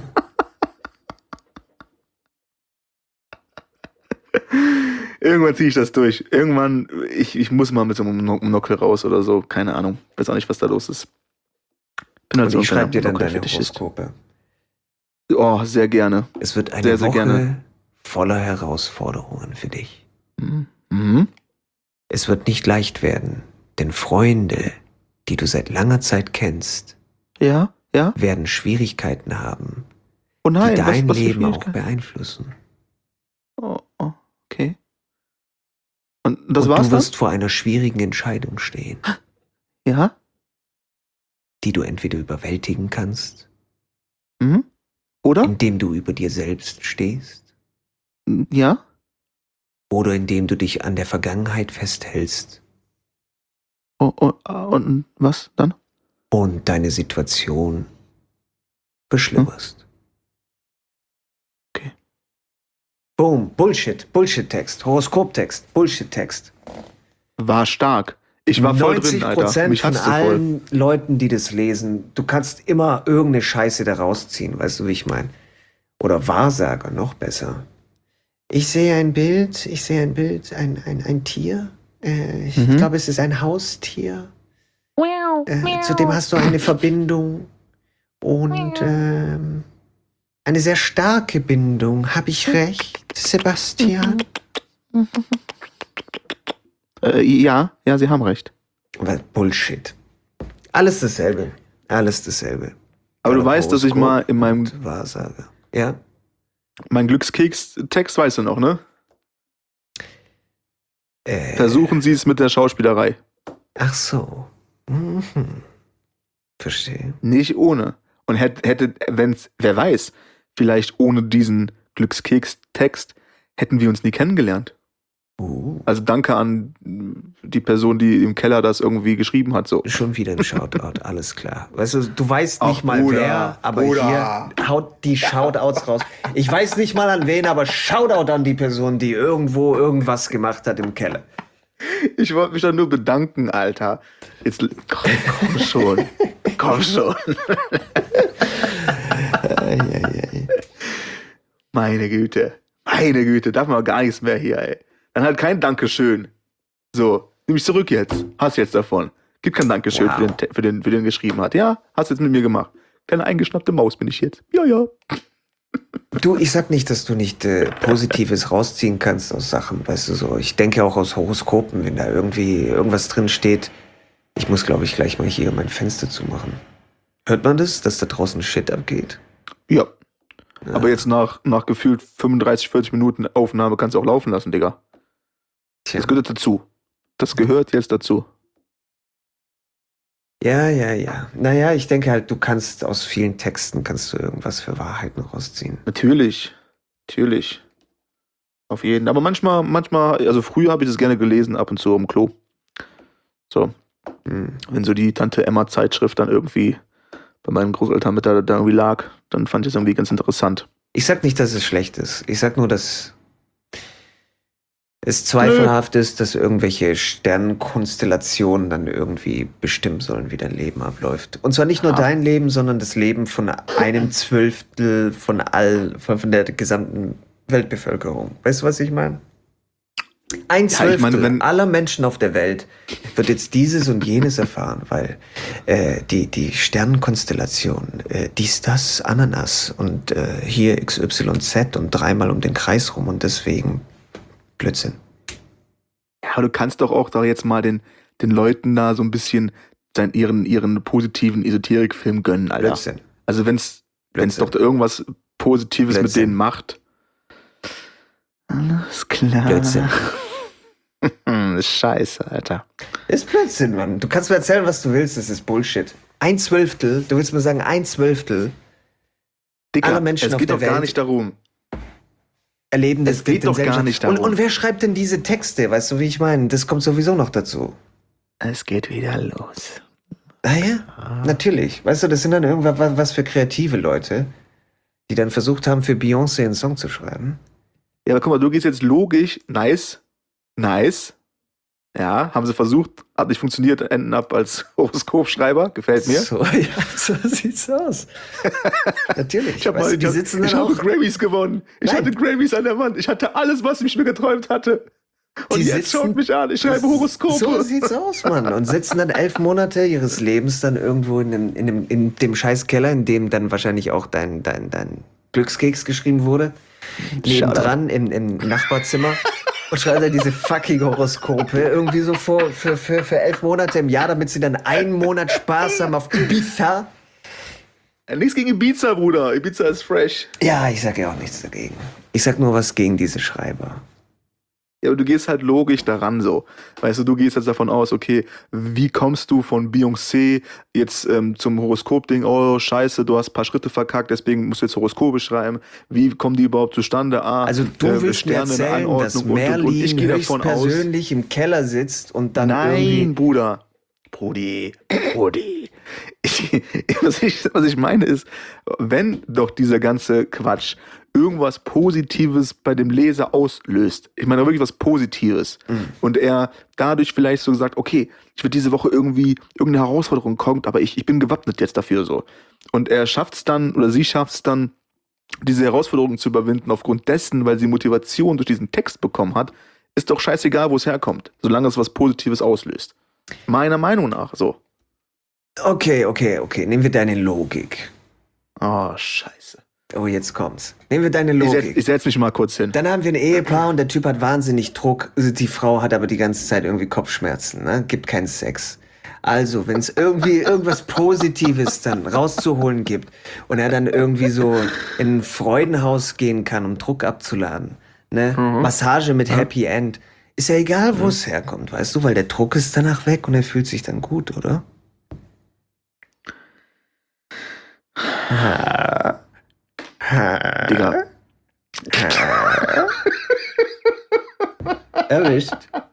Irgendwann ziehe ich das durch. Irgendwann, ich, ich muss mal mit so einem Mono- Monokel raus oder so. Keine Ahnung. Weiß auch nicht, was da los ist. Bin Und so ein ich schreibe dir kleiner dann deine Monokel-Fetischist. Horoskope. Oh, sehr gerne. Es wird eine Sehr, sehr Woche gerne. voller Herausforderungen für dich. Mhm. Mhm. Es wird nicht leicht werden, denn Freunde, die du seit langer Zeit kennst, Ja, ja. werden Schwierigkeiten haben, Oh nein, die dein was, was für Leben auch Schwierigkeiten? beeinflussen. Oh, oh, okay. Und das Und war's du dann? wirst vor einer schwierigen Entscheidung stehen. Ja? die du entweder überwältigen kannst, Mhm. Oder? indem du über dir selbst stehst, Ja? oder indem du dich an der Vergangenheit festhältst Oh, oh, ah, und was dann? und deine Situation beschlimmerst. Okay. Boom, Bullshit, Bullshit-Text, Horoskop-Text, Bullshit-Text. War stark. Ich war voll drin, Alter. Prozent Mich von hat's so voll. allen Leuten, die das lesen, du kannst immer irgendeine Scheiße da rausziehen, weißt du, wie ich meine? Oder Wahrsager, noch besser. Ich sehe ein Bild, ich sehe ein Bild, ein, ein, ein Tier. Äh, ich Mhm. glaube, es ist ein Haustier. Äh, zu dem hast du eine Verbindung. Und ähm, eine sehr starke Bindung. Habe ich recht, Sebastian? Äh, ja, ja, Sie haben recht. Was Bullshit. Alles dasselbe. Alles dasselbe. Aber du Gerade weißt, dass ich Horoskop mal in meinem und Wahrsager. Ja? mein Glückskeks-Text, weißt du noch, ne? Äh, Versuchen Sie es mit der Schauspielerei. ach so. Mhm. Verstehe. Nicht ohne. Und hätte, hätte wenn's, wer weiß, vielleicht ohne diesen Glückskeks-Text hätten wir uns nie kennengelernt. Uh, Also danke an die Person, die im Keller das irgendwie geschrieben hat. So. schon wieder ein Shoutout, alles klar. Weißt du, du weißt Ach, nicht mal Bruder, wer, aber Bruder. hier haut die Shoutouts raus. Ich weiß nicht mal an wen, aber Shoutout an die Person, die irgendwo irgendwas gemacht hat im Keller. Ich wollte mich doch nur bedanken, Alter. Jetzt komm, komm schon. Komm schon. Meine Güte. Meine Güte, darf man gar nichts mehr hier, ey. Dann halt kein Dankeschön. So, nimm mich zurück jetzt. Hast jetzt davon. Gib kein Dankeschön Wow. für, den, Te- für, den, für den geschrieben hat. Ja, hast jetzt mit mir gemacht. Kleine eingeschnappte Maus bin ich jetzt. Ja, ja. Du, ich sag nicht, dass du nicht äh, Positives rausziehen kannst aus Sachen, weißt du so. Ich denke auch aus Horoskopen, wenn da irgendwie irgendwas drin steht. Ich muss, glaube ich, gleich mal hier mein Fenster zumachen. Hört man das, dass da draußen Shit abgeht? Ja. Aber jetzt nach, nach gefühlt fünfunddreißig, vierzig Minuten Aufnahme kannst du auch laufen lassen, Digga. Tja. Das gehört dazu. Das gehört jetzt dazu. Ja, ja, ja. Naja, ich denke halt, du kannst aus vielen Texten kannst du irgendwas für Wahrheiten rausziehen. Natürlich. Natürlich. Auf jeden. Aber manchmal, manchmal, also früher habe ich das gerne gelesen, ab und zu am Klo. So, Hm. wenn so die Tante Emma Zeitschrift dann irgendwie bei meinen Großeltern mit da, da irgendwie lag, dann fand ich es irgendwie ganz interessant. Ich sag nicht, dass es schlecht ist. Ich sag nur, dass es zweifelhaft ist, dass irgendwelche Sternenkonstellationen dann irgendwie bestimmen sollen, wie dein Leben abläuft. Und zwar nicht nur Ja. dein Leben, sondern das Leben von einem Zwölftel von all, von, von der gesamten Weltbevölkerung. Weißt du, was ich meine? Ein Ja, Zwölftel ich meine, wenn- aller Menschen auf der Welt wird jetzt dieses und jenes erfahren, weil äh, die, die Sternenkonstellation, äh, dies, das, Ananas und äh, hier X Y Z und dreimal um den Kreis rum und deswegen Blödsinn. Ja, aber du kannst doch auch da jetzt mal den, den Leuten da so ein bisschen sein, ihren, ihren positiven Esoterikfilm gönnen, Alter. Blödsinn. Also wenn's, wenn's Blödsinn. doch da irgendwas Positives mit Blödsinn. denen macht. Alles klar. Blödsinn. Scheiße, Alter. Ist Blödsinn, Mann. Du kannst mir erzählen, was du willst, das ist Bullshit. Ein Zwölftel, du willst mir sagen, ein Zwölftel Dicker, Alle Menschen es auf geht der doch gar Welt- nicht darum. erleben das Es geht doch denselben gar Scheiß. nicht und, darum. und wer schreibt denn diese Texte? Weißt du, wie ich meine? Das kommt sowieso noch dazu. Es geht wieder los. Ah ja, natürlich. Weißt du, das sind dann irgendwas was- was für kreative Leute, die dann versucht haben, für Beyoncé einen Song zu schreiben. Ja, aber guck mal, du gehst jetzt logisch, nice, nice. Ja, haben sie versucht, hat nicht funktioniert, enden ab als Horoskopschreiber, gefällt mir. So, ja, so sieht's aus. Natürlich. Ich habe weißt mal, du, die ich hab, sitzen ich dann habe auch. Grammys gewonnen. Ich Nein. hatte Grammys an der Wand. Ich hatte alles, was ich mir geträumt hatte. Und Die jetzt sitzen- schaut mich an, ich schreibe Horoskope. So sieht's aus, Mann. Und sitzen dann elf Monate ihres Lebens dann irgendwo in dem, in dem, in dem scheiß Keller, in dem dann wahrscheinlich auch dein, dein, dein Glückskeks geschrieben wurde. Nebendran im, im Nachbarzimmer. Und schreibt dann diese fucking Horoskope irgendwie so vor, für, für, für elf Monate im Jahr, damit sie dann einen Monat Spaß haben auf Ibiza. Äh, Nichts gegen Ibiza, Bruder. Ibiza ist fresh. Ja, ich sag ja auch nichts dagegen. Ich sag nur was gegen diese Schreiber. Ja, aber du gehst halt logisch daran so. Weißt du, du gehst jetzt davon aus, okay, wie kommst du von Beyoncé jetzt ähm, zum Horoskop-Ding? Oh, scheiße, du hast ein paar Schritte verkackt, deswegen musst du jetzt Horoskope schreiben. Wie kommen die überhaupt zustande? Ah, Also du äh, willst mir erzählen, dass und, und, und. Ich Merlin gehe davon aus. höchstpersönlich im Keller sitzt und dann Nein, irgendwie... Bruder. Brudi, Brudi. Ich, was, ich, was ich meine ist, wenn doch dieser ganze Quatsch irgendwas Positives bei dem Leser auslöst, ich meine wirklich was Positives, Mhm. und er dadurch vielleicht so sagt, okay, ich will diese Woche irgendwie, irgendeine Herausforderung kommt, aber ich, ich bin gewappnet jetzt dafür so. Und er schafft es dann, oder sie schafft es dann, diese Herausforderung zu überwinden aufgrund dessen, weil sie Motivation durch diesen Text bekommen hat, ist doch scheißegal, wo es herkommt, solange es was Positives auslöst. Meiner Meinung nach, so. Okay, okay, okay. Nehmen wir deine Logik. Oh, scheiße. Oh, jetzt kommt's. Nehmen wir deine Ich Logik. setz, ich setz mich mal kurz hin. Dann haben wir ein Ehepaar und der Typ hat wahnsinnig Druck. Die Frau hat aber die ganze Zeit irgendwie Kopfschmerzen, ne? Gibt keinen Sex. Also, wenn es irgendwie irgendwas Positives dann rauszuholen gibt und er dann irgendwie so in ein Freudenhaus gehen kann, um Druck abzuladen, ne? Mhm. Massage mit Happy End. Ist ja egal, wo es herkommt, weißt du? Weil der Druck ist danach weg und er fühlt sich dann gut, oder? Ha. Ha. Digga. Erwischt.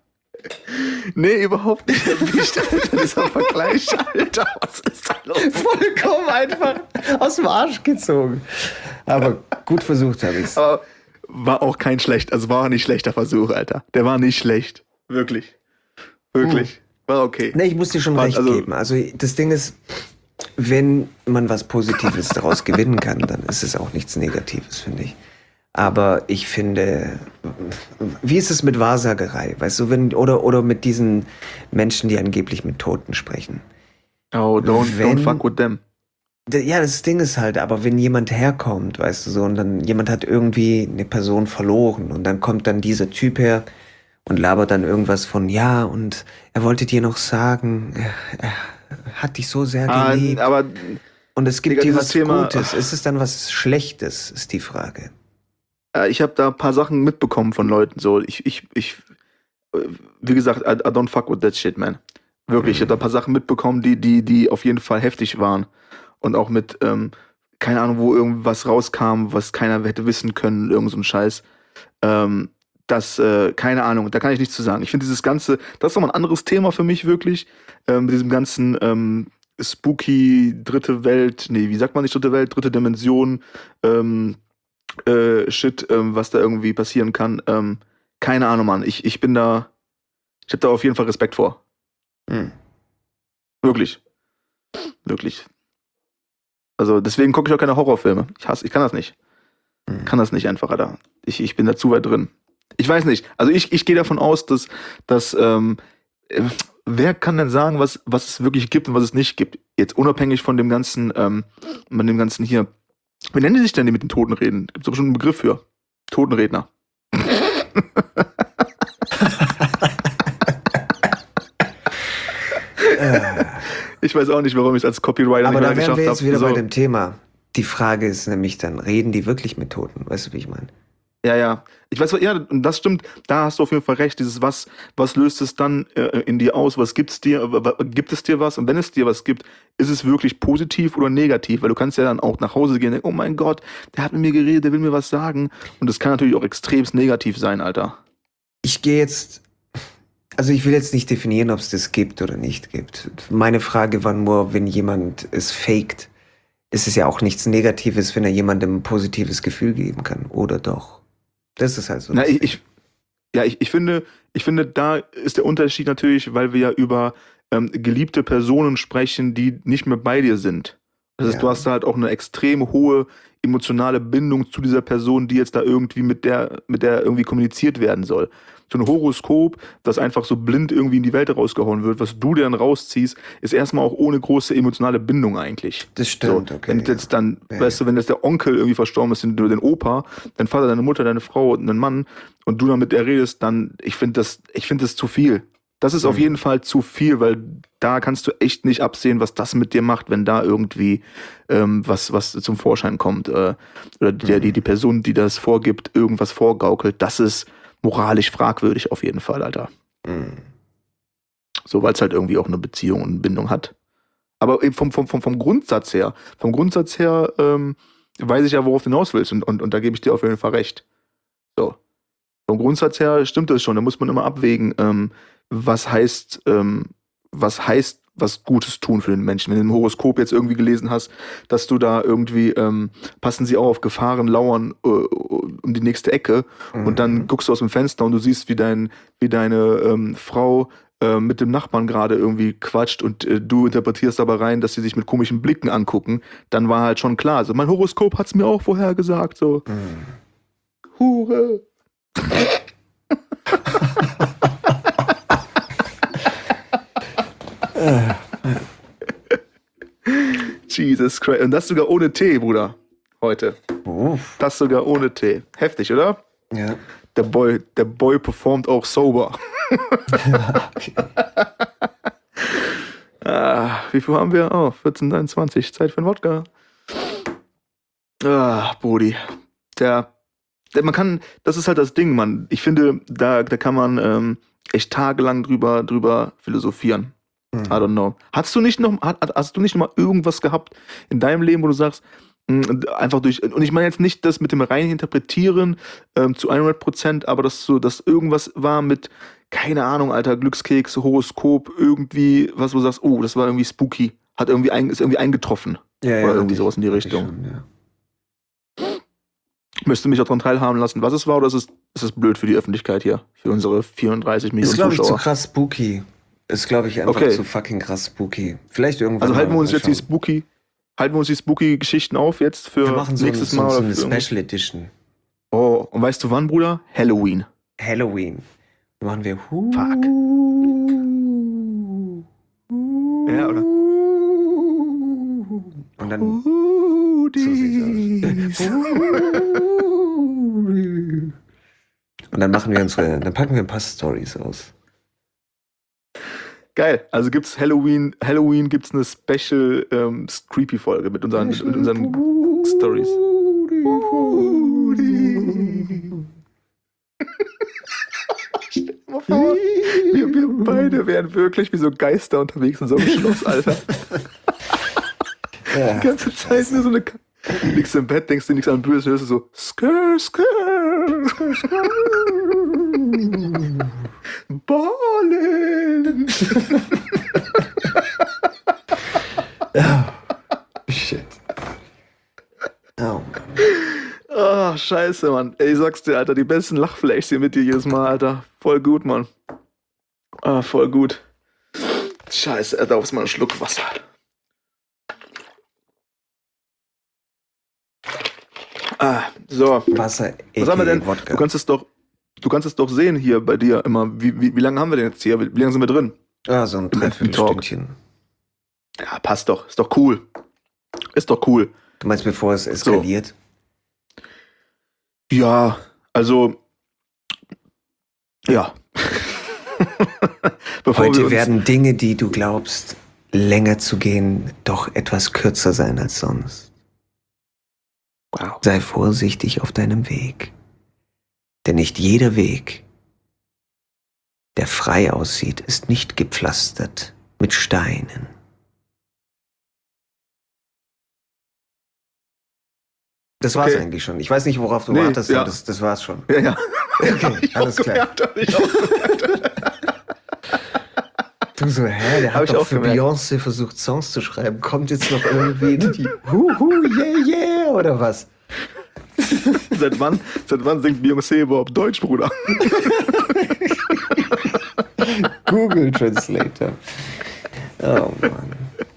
Nee, überhaupt nicht. Erwischt. Dieser Vergleich, Alter. Was ist da los? Vollkommen einfach aus dem Arsch gezogen. Aber gut versucht habe ich's. Aber war auch kein schlecht, also war nicht schlechter Versuch, Alter. Der war nicht schlecht. Wirklich. Wirklich. War okay. Ne, ich muss dir schon War- recht also- geben. Also das Ding ist, wenn man was Positives daraus gewinnen kann, dann ist es auch nichts Negatives, finde ich. Aber ich finde, wie ist es mit Wahrsagerei? Weißt du, wenn, oder, oder mit diesen Menschen, die angeblich mit Toten sprechen? Oh, don't, Wenn- don't fuck with them. D- Ja, das Ding ist halt, aber wenn jemand herkommt, weißt du so, und dann jemand hat irgendwie eine Person verloren und dann kommt dann dieser Typ her und labert dann irgendwas von, ja, und er wollte dir noch sagen, er, er hat dich so sehr Ah, geliebt aber und es gibt Digga, dir dieses was Thema- Gutes. Ist es dann was Schlechtes, ist die Frage. äh, ich habe da ein paar Sachen mitbekommen von Leuten. So, ich, ich, ich, äh, wie gesagt, I, I don't fuck with that shit, man. Wirklich, ich habe da ein paar Sachen mitbekommen, die, die, die auf jeden Fall heftig waren. Und auch mit, ähm, keine Ahnung, wo irgendwas rauskam, was keiner hätte wissen können, irgend so ein Scheiß. Ähm, das, äh, keine Ahnung, da kann ich nichts zu sagen. Ich finde dieses ganze, das ist nochmal ein anderes Thema für mich wirklich, ähm, mit diesem ganzen ähm, spooky dritte Welt, nee, wie sagt man nicht dritte Welt, dritte Dimension, ähm, äh, Shit, ähm, was da irgendwie passieren kann. Ähm, keine Ahnung, Mann. Ich, ich bin da, ich habe da auf jeden Fall Respekt vor. Hm. Wirklich. Wirklich. Also deswegen gucke ich auch keine Horrorfilme. Ich hasse, ich kann das nicht. Hm. Kann das nicht einfach, Alter. Ich, ich bin da zu weit drin. Ich weiß nicht. Also ich, ich gehe davon aus, dass, dass ähm, äh, wer kann denn sagen, was, was es wirklich gibt und was es nicht gibt? Jetzt unabhängig von dem ganzen, ähm, von dem ganzen hier. Wie nennen die sich denn die mit den Toten reden? Gibt es bestimmt einen Begriff für. Totenredner. Ich weiß auch nicht, warum ich es als Copywriter Aber nicht da mehr wären geschafft wir jetzt habe. wieder So. bei dem Thema. Die Frage ist nämlich dann, reden die wirklich mit Toten? Weißt du, wie ich meine? Ja, ja. Ich weiß, ja, und das stimmt. Da hast du auf jeden Fall recht. Dieses was, was löst es dann äh, in dir aus? Was gibt's dir? W- w- Gibt es dir was? Und wenn es dir was gibt, ist es wirklich positiv oder negativ? Weil du kannst ja dann auch nach Hause gehen und denken, oh mein Gott, der hat mit mir geredet, der will mir was sagen. Und das kann natürlich auch extremst negativ sein, Alter. Ich gehe jetzt, also ich will jetzt nicht definieren, ob es das gibt oder nicht gibt. Meine Frage war nur, wenn jemand es faked, ist es ja auch nichts Negatives, wenn er jemandem ein positives Gefühl geben kann, oder doch? Das ist halt so. Na, das ich, Ding. ich, ja, ich, ich finde, ich finde, da ist der Unterschied natürlich, weil wir ja über ähm, geliebte Personen sprechen, die nicht mehr bei dir sind. Das heißt, Ja. du hast da halt auch eine extrem hohe emotionale Bindung zu dieser Person, die jetzt da irgendwie mit der, mit der irgendwie kommuniziert werden soll. So ein Horoskop, das einfach so blind irgendwie in die Welt rausgehauen wird, was du dir dann rausziehst, ist erstmal auch ohne große emotionale Bindung eigentlich. Das stimmt, so, okay. Wenn ja. jetzt dann, Ja, weißt du, wenn jetzt der Onkel irgendwie verstorben ist, den, den Opa, dein Vater, deine Mutter, deine Frau und dein Mann und du dann mit der redest, dann, ich finde das, ich finde das zu viel. Das ist auf Mhm. jeden Fall zu viel, weil da kannst du echt nicht absehen, was das mit dir macht, wenn da irgendwie ähm, was, was zum Vorschein kommt. Äh, oder der, Mhm. die, die Person, die das vorgibt, irgendwas vorgaukelt. Das ist moralisch fragwürdig auf jeden Fall, Alter. Mhm. So, weil es halt irgendwie auch eine Beziehung und eine Bindung hat. Aber eben vom, vom, vom, vom Grundsatz her, vom Grundsatz her ähm, weiß ich ja, worauf du hinaus willst und, und, und da gebe ich dir auf jeden Fall recht. So. Vom Grundsatz her stimmt das schon, da muss man immer abwägen, ähm, was heißt, ähm, was heißt, was Gutes tun für den Menschen. Wenn du im Horoskop jetzt irgendwie gelesen hast, dass du da irgendwie, ähm, passen sie auf, Gefahren lauern äh, um die nächste Ecke Mhm. und dann guckst du aus dem Fenster und du siehst, wie, dein, wie deine ähm, Frau äh, mit dem Nachbarn gerade irgendwie quatscht und äh, du interpretierst aber rein, dass sie sich mit komischen Blicken angucken, dann war halt schon klar, so mein Horoskop hat's mir auch vorher gesagt, so Mhm. Hure. Jesus Christ. Und das sogar ohne Tee, Bruder. Heute. Uff. Das sogar ohne Tee. Heftig, oder? Ja. Der Boy, der Boy performt auch sober. Okay. Ah, wie viel haben wir? Oh, vierzehn dreiundzwanzig. Zeit für einen Wodka. Ah, Brudi. Der, der, man kann, das ist halt das Ding, Mann. Ich finde, da, da kann man ähm, echt tagelang drüber, drüber philosophieren. Mhm. I don't know. Hast du nicht noch, hast, hast du nicht noch mal irgendwas gehabt in deinem Leben, wo du sagst, mh, einfach durch, und ich meine jetzt nicht das mit dem reinen Interpretieren ähm, zu hundert Prozent, aber dass so, dass irgendwas war mit, keine Ahnung, Alter, Glückskeks, Horoskop, irgendwie, was du sagst, oh, das war irgendwie spooky, hat irgendwie, ein, ist irgendwie eingetroffen. Ja, Oder ja, irgendwie hatte sowas in die ich- hatte ich Richtung. schon, ja. Möchtest du mich auch daran teilhaben lassen, was es war, oder ist es, ist es blöd für die Öffentlichkeit hier? Für unsere vierunddreißig Millionen Ist, glaube ich, zu Zuschauer? krass spooky. Ist, glaube ich, einfach Okay. zu fucking krass spooky. Vielleicht irgendwann. Also halten mal- wir uns mal jetzt die schauen. spooky, halten wir uns die spooky Geschichten auf jetzt für Wir machen so, nächstes so, Mal so oder eine für irgendwas? Special Edition. Oh, und weißt du wann, Bruder? Halloween. Halloween. Da machen wir Hu. Fuck. Ja, oder? Und dann. Hoodies. Und dann machen wir unsere. Dann packen wir ein paar Stories aus. Geil. Also gibt's Halloween, Halloween gibt's eine Special ähm, Creepy-Folge mit unseren, mit, mit unseren Stories. Stell dir mal vor, wir, wir beide wären wirklich wie so Geister unterwegs in so einem Schloss, Alter. Ja. Die ganze Zeit nur so eine. Ka- Liegst im Bett, denkst du nichts an Böse, hörst du so Skr, Skr, Skr, Skr. Ballen. Shit. Oh Mann. Ah, scheiße, Mann. Ey, ich sag's dir, Alter, die besten Lachfleischs hier mit dir jedes Mal, Alter. Voll gut, Mann. Ah, voll gut. Scheiße, da ist mal ein Schluck Wasser. Ah, so. Wasser, Was haben wir denn? Wodka. Du kannst es doch, du kannst es doch sehen hier bei dir immer. Wie, wie, wie lange haben wir denn jetzt hier? Wie, wie lange sind wir drin? Ah, so ein Im echten Talk. Dreiviertelstündchen. Ja, passt doch. Ist doch cool. Ist doch cool. Du meinst, bevor es eskaliert? Ja, also. Ja. Bevor wir Heute uns- werden Dinge, die du glaubst, länger zu gehen, doch etwas kürzer sein als sonst. Wow. Sei vorsichtig auf deinem Weg. Denn nicht jeder Weg, der frei aussieht, ist nicht gepflastert mit Steinen. Das war's Okay. eigentlich schon. Ich weiß nicht, worauf du Nee, wartest, ja. aber das, das war's schon. Ja, ja. Okay, alles klar. Gemerkt, hab ich auch gemerkt. Du so, hä, der Hab hat ich doch auch für gemerkt. Beyoncé versucht, Songs zu schreiben. Kommt jetzt noch irgendwie die Huhu, yeah, yeah, oder was? Seit wann, seit wann singt Beyoncé überhaupt Deutsch, Bruder? Google Translator. Oh Mann.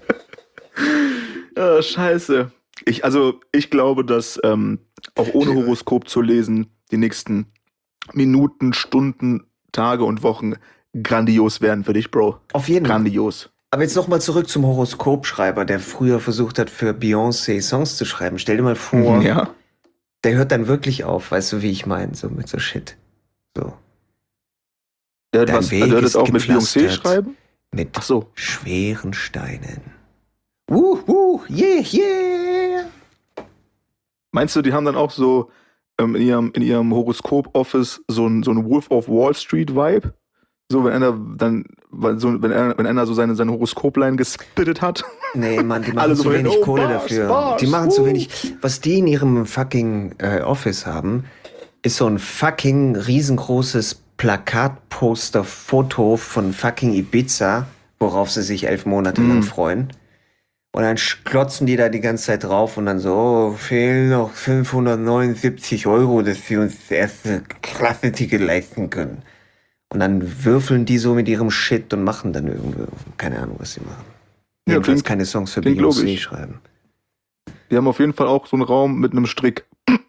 Ah, scheiße. Ich, also, ich glaube, dass ähm, auch ohne Horoskop zu lesen, die nächsten Minuten, Stunden, Tage und Wochen grandios werden für dich, Bro. Auf jeden Fall. Grandios. Aber jetzt nochmal zurück zum Horoskopschreiber, der früher versucht hat, für Beyoncé Songs zu schreiben. Stell dir mal vor, Ja. der hört dann wirklich auf, weißt du, wie ich meine, so mit so Shit. So. Der hat Dein was, Weg also, der hat ist das auch mit Beyoncé gepflastert. schreiben? Mit Ach so. schweren Steinen. Wuh, wuh, yeah, yeah. Meinst du, die haben dann auch so ähm, in ihrem, in ihrem Horoskop-Office so ein, so ein Wolf of Wall Street-Vibe. So, wenn einer dann, so, wenn einer, wenn einer so seine, seine Horoskopline gespittet hat. Nee, Mann, die machen Alle zu so wenig oh, Kohle Bars, dafür. Bars, die machen uh. zu wenig. Was die in ihrem fucking äh, Office haben, ist so ein fucking riesengroßes Plakatposter-Foto von fucking Ibiza, worauf sie sich elf Monate lang Mm. freuen. Und dann klotzen die da die ganze Zeit drauf und dann so, oh, fehlen noch fünfhundertneunundsiebzig Euro, dass wir uns das erste Klasse-Ticket leisten können. Und dann würfeln die so mit ihrem Shit und machen dann irgendwie, keine Ahnung, was sie machen. Ja, Jedenfalls klingt- keine Songs für klingt Beyoncé logisch. schreiben. Die haben auf jeden Fall auch so einen Raum mit einem Strick.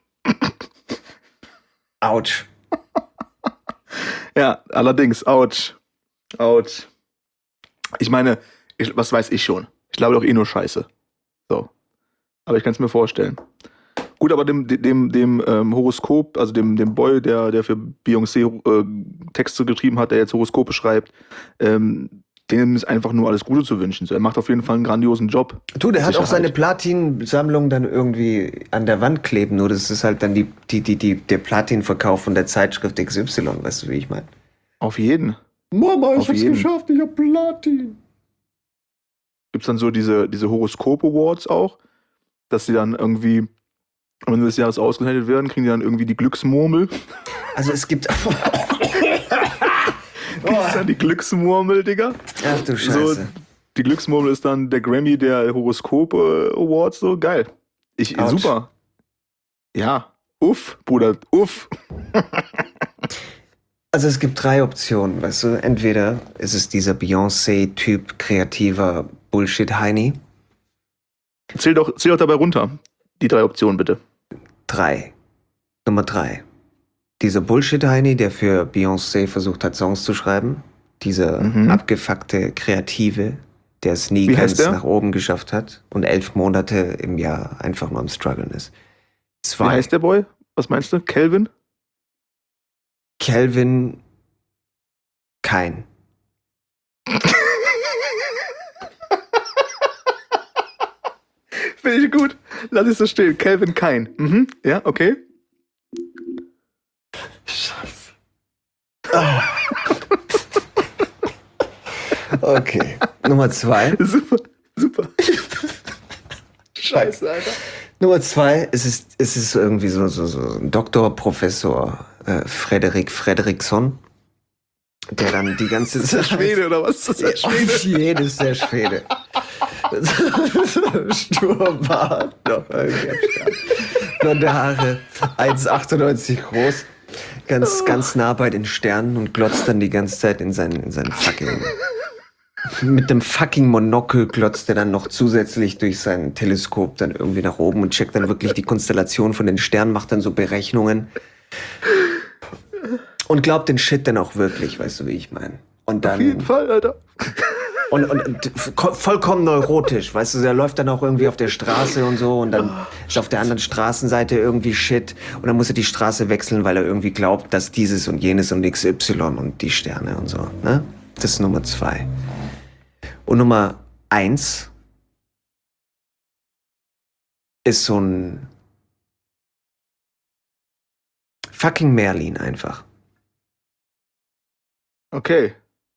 Autsch. Ja, allerdings, ouch. Ouch. Ich meine, ich, was weiß ich schon? Ich glaube doch eh nur Scheiße. So. Aber ich kann es mir vorstellen. Gut, aber dem, dem, dem ähm, Horoskop, also dem, dem Boy, der, der für Beyoncé äh, Texte geschrieben hat, der jetzt Horoskope schreibt, ähm, dem ist einfach nur alles Gute zu wünschen. So, er macht auf jeden Fall einen grandiosen Job. Du, der hat auch Sicherheit. seine Platin-Sammlung dann irgendwie an der Wand kleben, nur das ist halt dann die, die, die, die, der Platin-Verkauf von der Zeitschrift X Y, weißt du, wie ich meine? Auf jeden. Mama, ich hab's jeden. geschafft, ich hab Platin. Gibt's dann so diese, diese Horoskop-Awards auch, dass die dann irgendwie am Ende des Jahres ausgezeichnet werden, kriegen die dann irgendwie die Glücksmurmel. Also es gibt... Kriegst dann die Glücksmurmel, Digga. Ach du Scheiße. Die Glücksmurmel ist dann der Grammy der Horoskop-Awards, so geil. Ich, Autsch. super. Ja, uff, Bruder, uff. Also es gibt drei Optionen, weißt du. Entweder ist es dieser Beyoncé-Typ kreativer Bullshit-Heini. Zähl doch, zähl doch dabei runter. Die drei Optionen, bitte. Drei. Nummer drei. Dieser Bullshit-Heini, der für Beyoncé versucht hat, Songs zu schreiben. Dieser Mhm. abgefuckte Kreative, der es nie Wie ganz heißt der? nach oben geschafft hat und elf Monate im Jahr einfach nur am Struggeln ist. Wie Zwei. heißt der Boy? Was meinst du? Calvin? Calvin Kein. Finde ich gut. Lass es so stehen. Calvin Kein. Mhm. Ja, okay. Scheiße. Ah. Okay. Nummer zwei. Super, super. Scheiße, Alter. Nummer zwei, es ist, es ist irgendwie so, so, so ein Doktor, Professor äh, Frederik Fredriksson, der dann die ganze Ist der Zeit... Schwede oder was? Ist das der Schwede? Auf jeden ist der Schwede. Sturmbart, noch irgendwie am Start. Blonde Haare, eins Komma achtundneunzig groß, ganz, ganz nah bei den Sternen und glotzt dann die ganze Zeit in seinen, in seinen fucking... Mit dem fucking Monokel glotzt er dann noch zusätzlich durch sein Teleskop dann irgendwie nach oben und checkt dann wirklich die Konstellation von den Sternen, macht dann so Berechnungen und glaubt den Shit dann auch wirklich, weißt du, wie ich meine. Und dann Auf jeden Fall, Alter. und, und, und vollkommen neurotisch, weißt du, der läuft dann auch irgendwie auf der Straße und so und dann ist auf der anderen Straßenseite irgendwie Shit und dann muss er die Straße wechseln, weil er irgendwie glaubt, dass dieses und jenes und X Y und die Sterne und so, ne? Das ist Nummer zwei. Und Nummer eins ist so ein fucking Merlin einfach. Okay.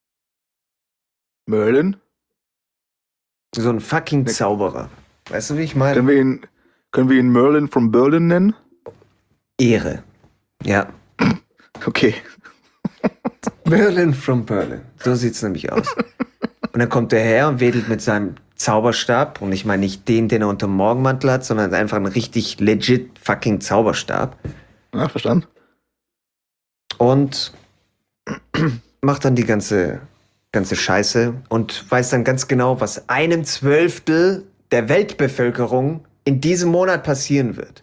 Merlin? So ein fucking Zauberer. Weißt du, wie ich meine? Können wir ihn, können wir ihn Merlin from Berlin nennen? Ehre. Ja. Okay. Merlin from Berlin. So sieht's nämlich aus. Und dann kommt er her und wedelt mit seinem Zauberstab. Und ich meine nicht den, den er unter dem Morgenmantel hat, sondern einfach einen richtig legit fucking Zauberstab. Ja, verstanden. Und macht dann die ganze, ganze Scheiße und weiß dann ganz genau, was einem Zwölftel der Weltbevölkerung in diesem Monat passieren wird.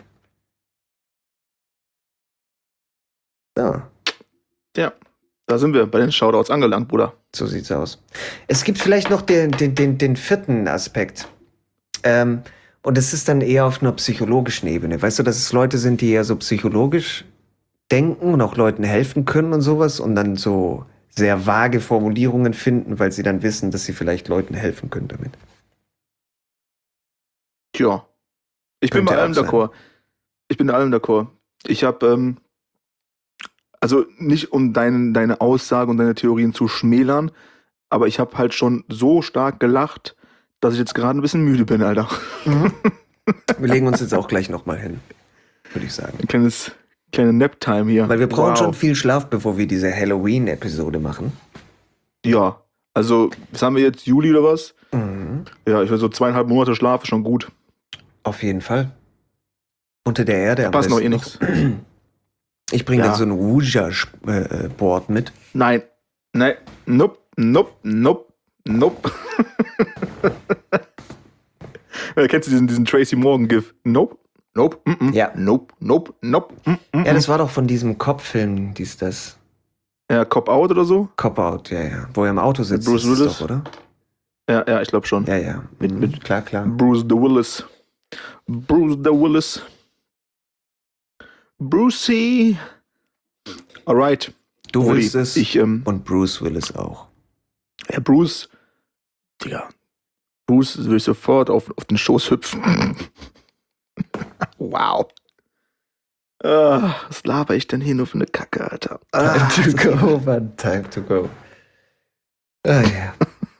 So. Ja. Da sind wir bei den Shoutouts angelangt, Bruder. So sieht's aus. Es gibt vielleicht noch den, den, den, den vierten Aspekt. Ähm, und es ist dann eher auf einer psychologischen Ebene. Weißt du, dass es Leute sind, die eher so psychologisch denken und auch Leuten helfen können und sowas und dann so sehr vage Formulierungen finden, weil sie dann wissen, dass sie vielleicht Leuten helfen können damit. Tja. Ich bin Könnte bei allem auch sein. d'accord. Ich bin bei allem d'accord. Ich habe, ähm, also nicht um dein, deine Aussage und deine Theorien zu schmälern, aber ich habe halt schon so stark gelacht, dass ich jetzt gerade ein bisschen müde bin, Alter. Mhm. Wir legen uns jetzt auch gleich nochmal hin, würde ich sagen. Ein kleines, kleine Nap-Time hier. Weil wir brauchen Wow. schon viel Schlaf, bevor wir diese Halloween-Episode machen. Ja, also, was haben wir jetzt, Juli oder was? Mhm. Ja, ich würde so zweieinhalb Monate Schlaf ist schon gut. Auf jeden Fall. Unter der Erde. am Passt noch eh besten nichts. Ich bringe Ja. dann so ein Ouija-Board mit. Nein, nein, nope, nope, nope, nope. Äh, Kennst du diesen, diesen Tracy Morgan-Gif? Nope, nope, mm -mm. Ja. Nope, nope, nope, mm -mm. Ja, das war doch von diesem Cop-Film, dies, das. Ja, Cop Out oder so? Cop-Out, ja, ja. Wo er im Auto sitzt. Bruce ist es Willis? Doch, oder? Ja, ja, ich glaube schon. Ja, ja. Mit- Mhm. mit- Klar, klar. Bruce the Willis. Bruce the Willis. Brucey. Alright. Du Oli, willst es. Ich, ähm, Und Bruce Willis auch. ja, Bruce. Digga. Bruce würde ich sofort auf, auf den Schoß hüpfen. Wow. Ah, was laber ich denn hier nur für eine Kacke, Alter? Ah, Time to go, man. Time to go. Ah, ja.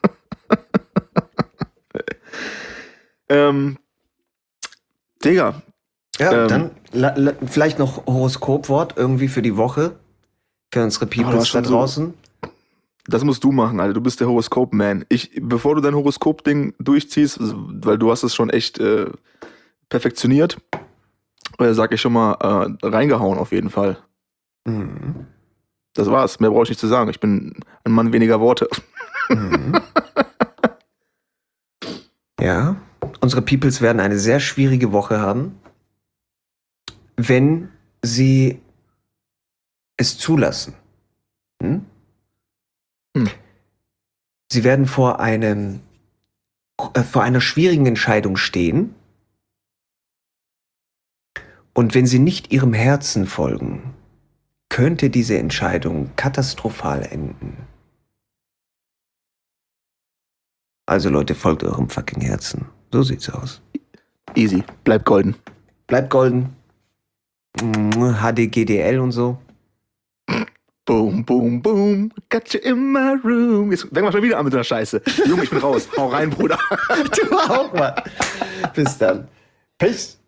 ähm, Digga. Ja, Ähm. dann la, la, vielleicht noch Horoskopwort irgendwie für die Woche. Für unsere Oh, du Peoples hast da schon so- draußen. Das musst du machen, Alter. Du bist der Horoskop-Man. Ich, bevor du dein Horoskop-Ding durchziehst, weil du hast es schon echt äh, perfektioniert, äh, sag ich schon mal, äh, reingehauen auf jeden Fall. Mhm. Das war's. Mehr brauche ich nicht zu sagen. Ich bin ein Mann weniger Worte. Mhm. Ja, unsere Peoples werden eine sehr schwierige Woche haben, wenn sie es zulassen. Hm? Hm. Sie werden vor einem äh, vor einer schwierigen Entscheidung stehen. Und wenn sie nicht ihrem Herzen folgen, könnte diese Entscheidung katastrophal enden. Also Leute, folgt eurem fucking Herzen. So sieht's aus. Easy. Bleib golden. Bleibt golden. Mm, H D G D L und so. Boom, boom, boom. Got you in my room. Jetzt fangen wir schon wieder an mit der Scheiße. Junge, ich bin raus. Hau rein, Bruder. Du auch mal. Bis dann. Peace.